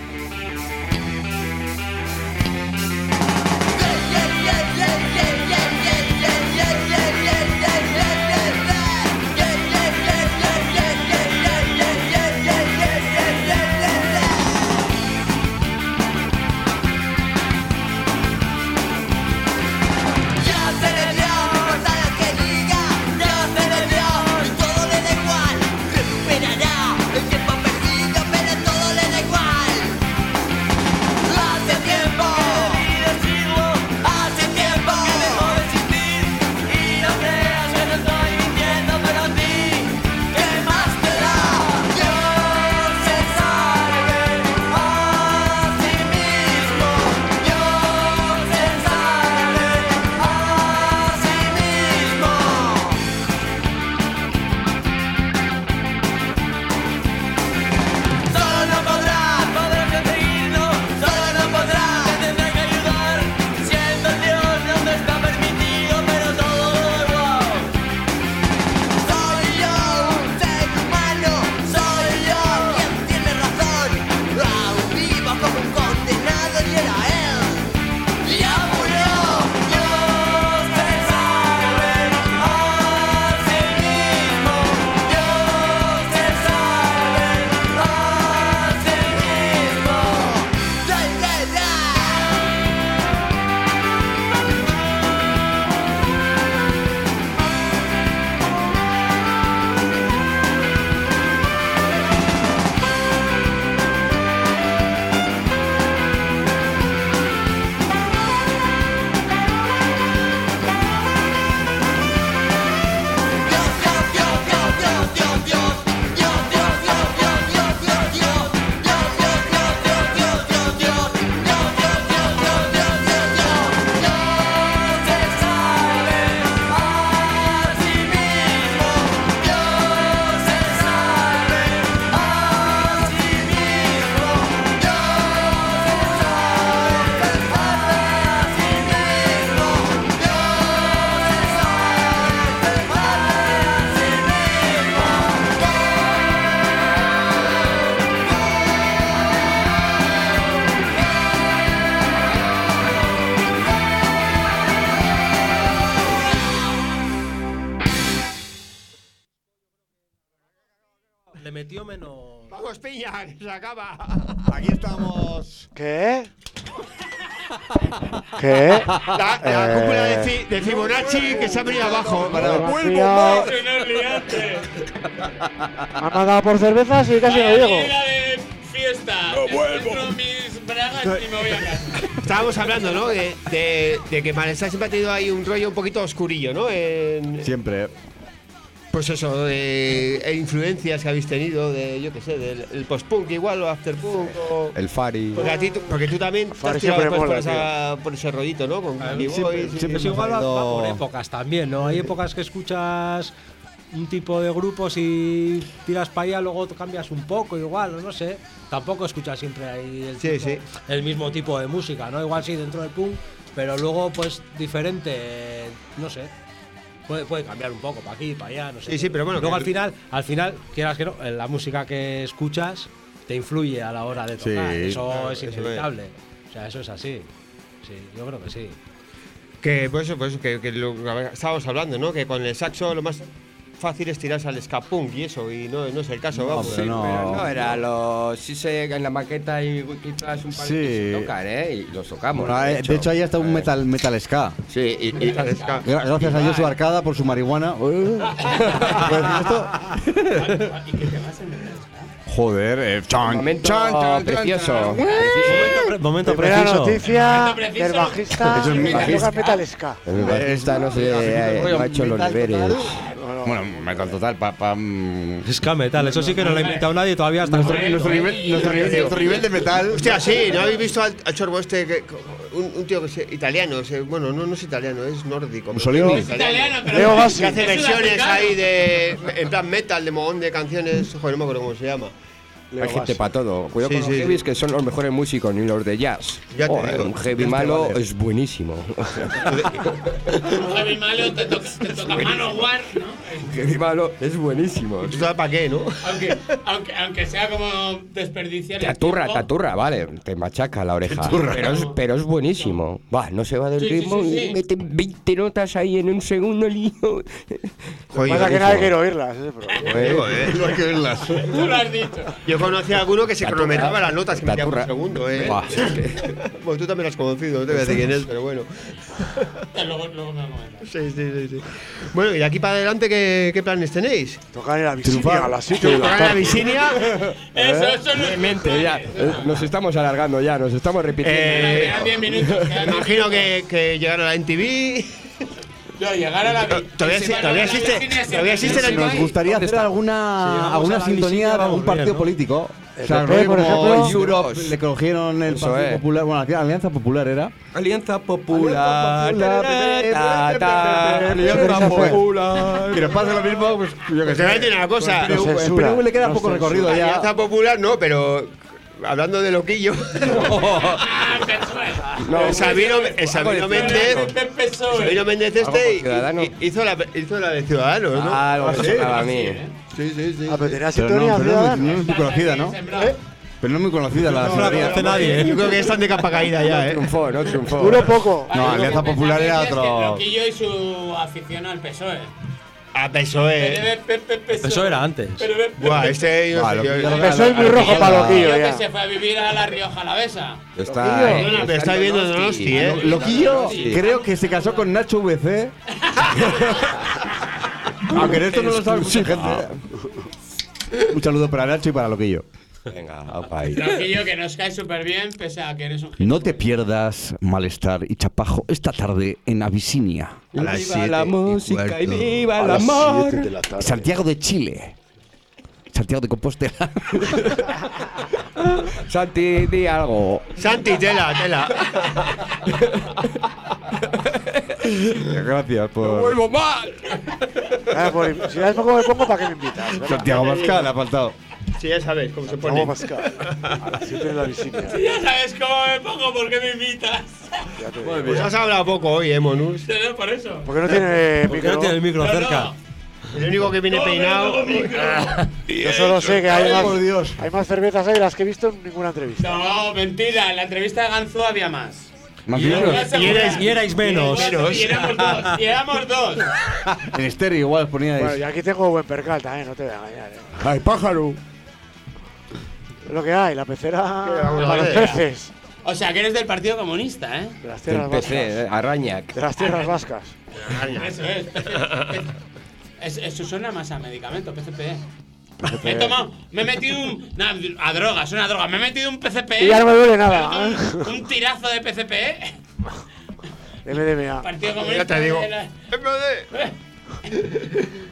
G: Ya se le dio, no importa lo que diga, ya se le dio, y todo le da igual. Recuperará el tiempo perdido, pero todo le da igual. Hace tiempo, hace tiempo que dejó de existir. Y no creas que no estoy mintiendo, pero a ti, ¿qué más te da? Dios se salve a sí mismo. Dios se salve a sí mismo. Solo no podrá, podrá conseguirlo, solo no podrá, te tendrá que ayudar. Siendo Dios no está permitido, pero todo da igual. Soy yo, un ser humano, soy yo quien tiene razón. Aún vivo como un condenado y era él. Ya murió, Dios se salve a sí mismo. Dios se salve a sí mismo. Ya, ya, ya.
C: Le metió menos.
B: Vamos, Piña, que se acaba.
D: Aquí estamos.
A: ¿Qué? ¿Qué?
B: La, la
A: Eh.
B: cúpula de, Fi- de Fibonacci que se ha venido abajo.
A: Demasiado. Me han mandado por cervezas y casi no llego.
F: de fiesta. No vuelvo. mis bragas y me voy a casa.
B: Estábamos hablando, ¿no? De, de, de que Malestar siempre ha tenido ahí un rollo un poquito oscurillo, ¿no? En-
D: Siempre.
B: Pues eso, de e influencias que habéis tenido, de yo qué sé, del el post-punk igual o after-punk o...
E: El Fari.
B: Porque, a ti, tú- porque tú también te has tirado pues, por, esa, por ese rollito, ¿no? Con Candy Boys. y-
C: Pues igual va, va por épocas también, ¿no? Hay épocas que escuchas un tipo de grupos y tiras para allá, luego cambias un poco, igual, no sé. Tampoco escuchas siempre ahí el,
B: Sí,
C: tipo-
B: sí.
C: el mismo tipo de música, ¿no? Igual sí dentro del punk, pero luego pues diferente, no sé. Puede, puede cambiar un poco para aquí, para allá, no sé.
B: Sí, sí, pero bueno,
C: Luego
B: que-
C: al final, al final, quieras que no, la música que escuchas te influye a la hora de tocar.
D: Sí,
C: eso
B: claro,
C: es
B: eso es.
C: inevitable. O sea, eso es así. Sí, yo creo que sí.
B: Que pues eso, pues eso, que, que lo, a ver, estábamos hablando, ¿no? Que con el saxo lo más fácil es tirarse al ska punk y eso, y no, no es el caso, vamos.
D: pero no.
E: Pero no, era los. Sí, se en la maqueta y Wikiplas un par
D: Sí.
E: que se tocan, ¿eh? Y los tocamos.
D: Bueno, eh, de hecho, ahí está un metal, metal ska.
E: Sí, y, y-
B: Ska.
D: Gra- Gracias a Josu Arcada por su marihuana. Uh, ¿puedes decir esto?
F: ¿Y qué te vas a meter?
D: Joder, eh, chan,
E: momento
D: chan, chan, chan,
E: precioso.
D: chan.
C: Momento, pre- momento
A: Primera
C: preciso.
A: noticia
F: Momento preciso.
A: del bajista
D: Eso es mi
A: que toca
D: bajista.
A: metal ska.
E: El bajista no sé, eh, no ha hecho los
D: Metal
E: deberes.
D: total. Bueno, metal total, pa, pa, mm.
C: Ska metal, eso sí que no lo ha inventado nadie todavía hasta
D: nuestro,
C: el
D: nuestro nivel, nuestro, nivel, nuestro nivel de metal.
B: Hostia, sí, ¿no habéis visto al, al chorbo este? Que, un, un tío que es italiano, se- bueno, no, no es italiano, es nórdico.
D: Mussolini.
B: Es
F: Es italiano, pero.
A: Leo Bassi.
B: Que hace
F: es
B: versiones
F: sudafricano.
B: ahí de. En plan metal, de mogón de canciones. Joder, no me acuerdo cómo se llama.
E: Hay gente para todo. Cuidado
B: Sí,
E: con los
B: sí,
E: heavies
B: sí.
E: que son los mejores músicos, ni los de jazz.
B: Ya te
E: Joder,
B: digo.
E: un heavy malo es buenísimo.
F: Javi Malo te toca, te toca Manowar, ¿no?
E: Un heavy malo es buenísimo.
B: ¿Tú sabes para qué, no?
F: Aunque, aunque, aunque sea como desperdiciar.
E: Te
F: el
E: aturra,
F: tiempo.
E: te aturra, vale, te machaca la oreja. Pero es, pero es buenísimo. Va, no se va del
F: Sí, sí,
E: ritmo
F: sí, sí.
E: y mete veinte notas ahí en un segundo, lío.
A: Lo que pasa es que nadie quiere oírlas. ese es el problema.
B: Joder.
D: No hay que verlas.
F: Tú lo has dicho.
B: Yo conocí a alguno que se
E: La
B: cronometraba
E: turra.
B: las notas que
E: La
B: metía por
E: turra.
B: segundo, ¿eh?
E: Buah.
B: Bueno, tú también lo has conocido, no te voy a decir quién es, pero bueno.
F: Luego, luego me lo comentas.
B: Sí, sí, sí, sí. Bueno, y de aquí para adelante, ¿qué, qué planes tenéis?
A: Tocar en la
D: Triunfar.
A: Visinia a las siete de la
B: ¿Tocar en la
A: tarde.
B: Visinia?
F: Eso, eso no es
E: Mente, ya. eh, Nos estamos alargando ya, nos estamos repitiendo.
B: Eh,
F: Quedan diez minutos. quedan
B: Me
F: diez
B: imagino
F: minutos.
B: que, que llegar a la M T V.
F: No, llegar a la.
B: Todavía,
F: si
B: exi-
F: van a
B: todavía
F: la
B: existe,
F: Virginia, se
B: todavía existe la
F: piensa-
B: M
D: Nos
B: T V.
D: gustaría hacer
C: Si
D: alguna,
C: llegamos
D: alguna
C: a la
D: sintonía
C: Visinia,
D: de algún
C: vamos
D: partido
C: bien, ¿no?
D: político. O sea,
A: P P,
D: rollo
A: por
D: como
A: ejemplo.
D: Europe, le cogieron el
E: Eso
D: Partido
E: es.
D: Popular. Bueno, la Alianza Popular era.
E: Alianza Popular.
D: Alianza
E: ta, ta,
D: Alianza
E: Popular.
D: Que nos pasa lo mismo, pues yo que
B: Te voy a
D: sé.
B: decir una cosa.
A: No
D: El
A: censura,
D: P N V le queda
A: no
D: poco
A: censura.
D: recorrido ya.
B: Alianza Popular no, pero hablando de loquillo.
F: Ah, P S O E.
E: No,
B: el Sabino, el Sabino Méndez.
F: P S O E.
B: Sabino Méndez
E: Algo
B: este
E: por Ciudadanos.
B: hi- hizo la, hizo la de Ciudadanos, ¿no?
E: Ah, algo
D: ¿Ah,
E: me
D: sí?
E: sonaba a mí.
B: Sí, sí, sí.
A: Ah, pero tenía
D: Pero
A: sintonía
D: no, pero no,
A: ciudadana.
D: no es muy conocida, ¿no? Pero no es muy conocida la
C: No la
D: sintonía.
C: conoce nadie,
B: Yo
C: ¿eh?
B: creo que están de capa caída ya, ¿eh?
E: Triunfó, no triunfó.
A: Duró poco.
D: No,
F: Vale,
D: Alianza
F: lo que
D: Popular era
F: pensaba que es que
D: otro.
F: Loquillo y su afición al P S O E.
B: A P S O E.
C: Eso era antes.
B: Buah, este. yo
D: Buah,
B: sé,
D: lo
B: yo-
D: que ya lo-
A: Empezó muy rojo
D: Alianza-
A: para loquillo
F: Que
A: ya.
F: se fue a vivir a la Rioja Alavesa.
E: Está,
A: Loquillo.
E: eh,
B: No, no, pero está viviendo en Donosti, ¿eh?
D: Loquillo,
E: Sí.
D: creo que se casó con Nacho V C. Aunque en esto no lo sabe mucha gente. Un saludo para Nacho y para Loquillo.
E: Venga, opa ahí.
F: Loquillo que nos cae súper bien, pese a que eres un
D: No te pierdas Malestar y Chapajo esta tarde en Abisinia,
B: A las
E: Viva
B: siete
E: la
B: y
E: música y
B: cuarto.
E: viva
A: A
E: el
A: las
E: amor.
A: siete de la tarde.
D: Santiago de Chile, Santiago de Compostela.
E: Santi, di algo.
B: Santi, tela, tela.
D: Gracias por.
E: mal.
A: Ah, por- Si sabes cómo me pongo, ¿para qué me invitas? ¿verdad?
D: Santiago Pascal ha faltado.
B: Sí, ya sabes cómo se
A: Santiago
B: pone.
A: Pascal. A las siete de la Visinia.
F: Ya sabes cómo me pongo, ¿por qué me invitas?
A: Ya te digo.
B: Pues has hablado poco hoy, ¿eh, Monus?
F: No, por eso.
A: ¿Por qué no tiene
C: ¿Por qué no
A: micro?
C: tiene el micro
F: No, no.
C: cerca?
B: El único que viene peinado.
A: Yo solo sé que hay
D: Ay,
A: más,
D: por Dios.
A: hay más cervezas ahí de las que he visto en ninguna entrevista.
F: No, mentira. En la entrevista de Ganzú había más.
D: Más
C: Y,
D: bien,
C: y erais, y erais menos.
F: Y éramos dos. Y éramos dos.
D: en estéreo igual poníais.
A: Bueno, y aquí tengo buen percal también, no te voy a engañar. eh.
D: ¡Ay, pájaro!
A: Es lo que hay, la pecera
B: vamos a
A: para los
B: ver?
A: peces.
F: O sea, que eres del Partido Comunista, ¿eh?
A: De las tierras vascas.
E: Empecé, eh, Arañac.
A: De las tierras vascas.
F: Eso es. Es- Eso suena más a medicamento, P C P. Me he tomado, me he metido un. No, a drogas, una droga. Me he metido un P C P.
A: Y ya no me duele nada. ¿eh?
F: Un, un tirazo de P C P.
A: M D M A.
F: Partido Comunista.
B: Ya te digo.
F: de la-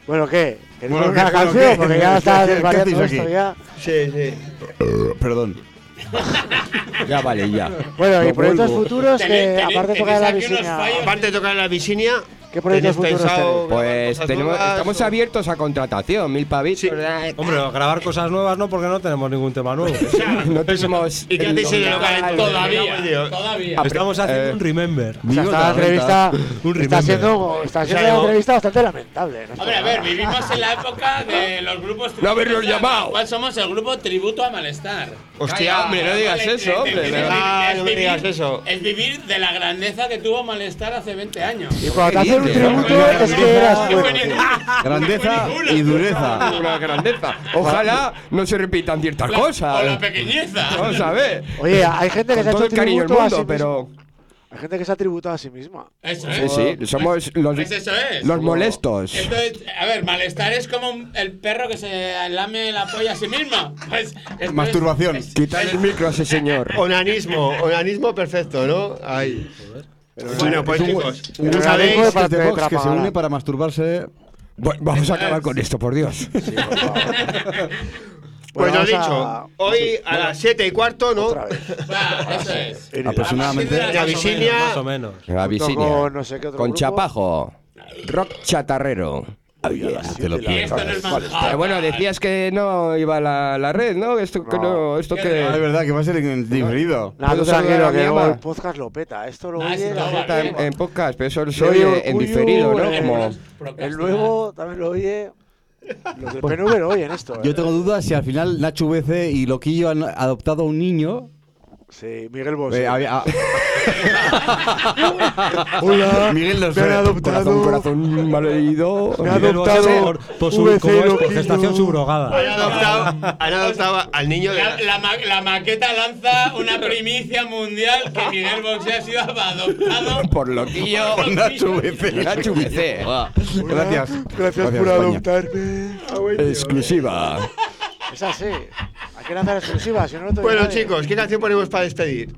A: Bueno, ¿qué? ¿Queréis
D: Bueno,
A: una
D: ¿qué-
A: canción?
D: bueno, qué?
A: Porque ya
D: ¿Qué-
A: está
D: qué- qué
A: desvariando
D: hacéis
A: esto
D: aquí?
A: ya.
B: Sí, sí.
D: Perdón.
E: Ya vale, ya.
A: Bueno, y
E: Lo
A: proyectos
E: vuelvo.
A: futuros que,
F: Tenéis-
A: aparte de
F: tenéis
A: tocar en la
F: aquí unos
A: Visinia,
F: fallos.
B: Aparte de tocar en la Visinia,
A: ¿qué proyectos
B: ¿tenéis
A: futuros
B: pensado
A: tenéis?
B: grabar
E: Pues
B: cosas
E: tenemos,
B: nuevas
E: estamos
B: o-
E: abiertos a contratación, mil pavitos.
B: Sí.
C: Hombre, grabar cosas nuevas no, porque no tenemos ningún tema nuevo.
E: No tenemos.
B: ¿Y qué hacéis en el local?
F: Todavía, todavía.
C: Estamos haciendo
E: Eh,
C: un remember.
A: O sea, esta entrevista
C: Un
A: está
C: remember.
A: siendo, está siendo
B: O sea,
A: una
B: yo-
A: entrevista bastante lamentable. ¿no?
F: Hombre, a ver, vivimos en la época de los grupos.
E: No habernos
F: tributos a-
E: llamado.
F: ¿Cuál somos? El grupo Tributo a Malestar.
B: Hostia, hombre, no digas
F: Vale,
B: eso,
F: es-
B: hombre.
F: es
B: de
F: vivir-
B: verdad,
F: es
B: no me
F: vivir-
B: digas eso.
F: Es vivir de la grandeza que tuvo Malestar hace veinte años.
A: Y cuando te hacen un
E: dices?
A: tributo
B: No,
A: es que eras
F: No fue
A: bueno.
F: ninguna.
D: Grandeza y dureza.
E: Una grandeza. Ojalá no se repitan ciertas
F: La-
E: cosas.
F: O la pequeñeza.
E: Vamos a ver.
A: Oye, hay gente que
E: Con
A: se ha
E: todo
A: hecho
E: el cariño del
A: tributo a sí
E: mundo,
A: misma.
E: pero.
A: Hay gente que se ha tributado a sí misma.
F: Eso
E: Sí,
F: es.
E: sí, somos los,
F: Pues eso es.
E: los molestos.
F: Entonces, a ver, Malestar es como un- el perro que se lame la polla a sí mismo. Pues, esto es-
D: Masturbación.
F: es-
E: Quitar el micro a ese señor.
B: Onanismo, onanismo perfecto, ¿no? Ahí. Bueno, pues
D: Es un-
B: chicos,
D: Un
A: Pero
B: ¿sabéis?
A: sabéis-
D: podcast de
A: de
D: Vox que se
A: Trapagara.
D: une para masturbarse.
E: Bueno, vamos a acabar con esto, por Dios.
B: Pues
A: Bueno,
B: lo
A: vamos
B: dicho,
A: a-
B: hoy a las siete y cuarto, ¿no?
A: Otra vez.
F: Va, eso es.
D: Aproximadamente.
F: Más o
B: La
F: menos.
B: Visinia.
C: Más o menos.
E: La
A: Junto
E: Visinia.
A: con no sé qué otro
E: Con
A: grupo.
E: Chapajo. Rock chatarrero.
D: Te lo
F: Y esto no es
E: Eh,
F: manjar.
E: bueno, decías que no iba la, la red, ¿no? Esto que no, esto
F: ¿Qué
E: que.
D: Ah, es verdad que va a ser en diferido.
A: Nada, tú
E: ¿Puedo saludar
A: tranquilo,
E: a mi
A: que luego
E: ama?
A: el podcast lo peta. Esto lo
F: Ah,
A: oye
F: sí,
A: la
F: no,
A: gente.
E: Está en, en podcast, pero eso se
A: Lo oye
E: oye en
A: Orgullo,
E: diferido, ¿no?
A: eh,
E: Como.
A: El nuevo también lo oye. Los del P N V lo oyen esto. ¿eh?
D: Yo tengo dudas si al final Nacho V C y Loquillo han adoptado a un niño.
A: Sí, Miguel Bosé.
D: Eh, había- ah,
A: Hola,
D: Miguel no
A: me
D: sé.
A: han adoptado.
E: Corazón, corazón malherido.
A: Me ha
C: Miguel Bosé
A: adoptado
C: por, por su,
A: V C
C: ¿cómo es? Por
A: Loquillo.
C: gestación
B: Han
C: subrogada.
B: adoptado, han adoptado al niño de.
F: La, la ma- la maqueta lanza una primicia mundial que Miguel Bosé ha sido adoptado
E: Por loquillo.
D: Nacho V C.
E: Nacho V C.
D: Gracias.
A: Gracias por
D: España.
A: adoptarme.
E: Exclusiva.
A: Es así. Hay que lanzar exclusivas, si no, no te oye
B: Bueno,
A: nadie.
B: chicos, ¿qué canción ponemos para despedir?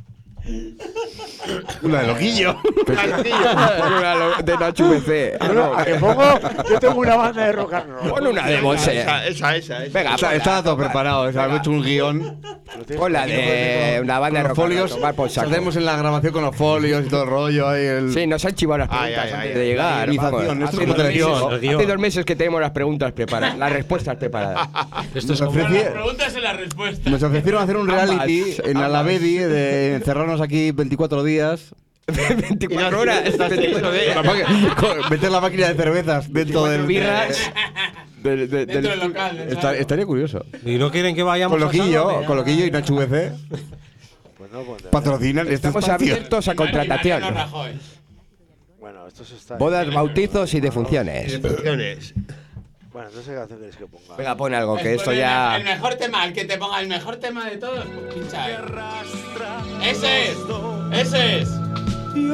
D: Una de Loquillo.
E: Una lo- de Nacho V C.
A: Bueno, a que pongo, yo tengo una banda de rock and roll.
E: Pon una de Bosé.
B: Esa, esa, esa. esa.
E: Venga,
D: Está,
E: ponla,
D: está todo
E: ponla.
D: preparado. O sea, hemos hecho un guión.
E: Pon la de una banda de
D: Los
E: rock and roll,
D: folios.
E: tomar por saco.
D: Hacemos en la grabación con los folios y todo el rollo. Ahí el...
E: Sí, nos han chivado las
B: Ay,
E: preguntas
B: ay,
E: antes
B: ay,
E: de llegar.
D: Guionización,
E: vamos.
D: esto es
E: Hace
D: como
E: dos
D: televisión.
E: meses-
C: El guión.
E: Hace dos meses que tenemos las preguntas preparadas, las respuestas preparadas.
C: Esto es
D: Nos
C: como.
D: ofreci-
F: las preguntas y las respuestas.
D: Nos ofrecieron hacer un reality
E: Ambas,
D: en Alavedi de encerrarnos aquí veinticuatro días.
E: veinticuatro horas. veinticuatro días.
D: La máquina- con- meter la máquina de cervezas dentro del.
E: birras. De- de- del-
F: Dentro del local.
D: Esta-
F: claro.
D: estaría curioso.
C: Y no quieren que vayamos
D: Con
C: a
D: Loquillo,
C: Sálvame,
D: con
C: ya.
D: Loquillo y Nacho V C
A: Pues no, pues,
D: patrocinan este
E: Estamos
D: espacio.
E: abiertos a
F: Y Mariano
E: contratación.
F: Rajoy.
A: Bueno, esto se está.
E: Bodas, bautizos y defunciones.
B: Canciones.
A: Bueno, entonces qué canción queréis que ponga.
E: Venga, pon algo, que
F: Pues
E: esto
F: el me-
E: ya.
F: El mejor tema, el que te ponga el mejor tema de todos, pues pincha ahí. Ese es. Ese es. Y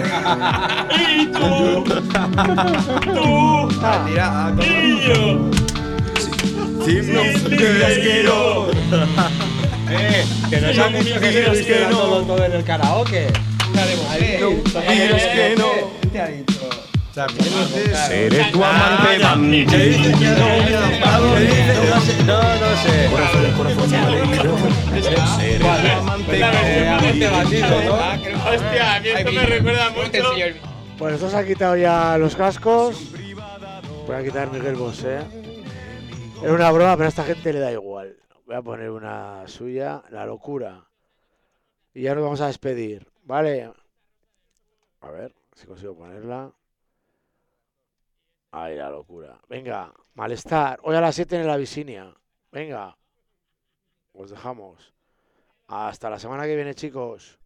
F: tú. Tú.
E: Tira,
F: Y yo. Si dices que no.
E: Eh, que nos han dicho que se nos queda todo, todo en el karaoke.
F: Dices que no.
E: ¿Qué te ha dicho?
F: Seré tu amante, mami.
C: No, no sé.
F: La versión de bandido, ¿no? Hostia, a mí esto me recuerda mucho.
A: Pues estos han quitado ya los cascos. Voy a quitar Miguel Bosé. Era una broma, pero a esta gente le da igual. Voy a poner una suya, La Locura. Y ya nos vamos a despedir, ¿vale? A ver si consigo ponerla. Ahí, La Locura. Venga, Malestar. Hoy a las siete en la Visinia. Venga. Os dejamos. Hasta la semana que viene, chicos.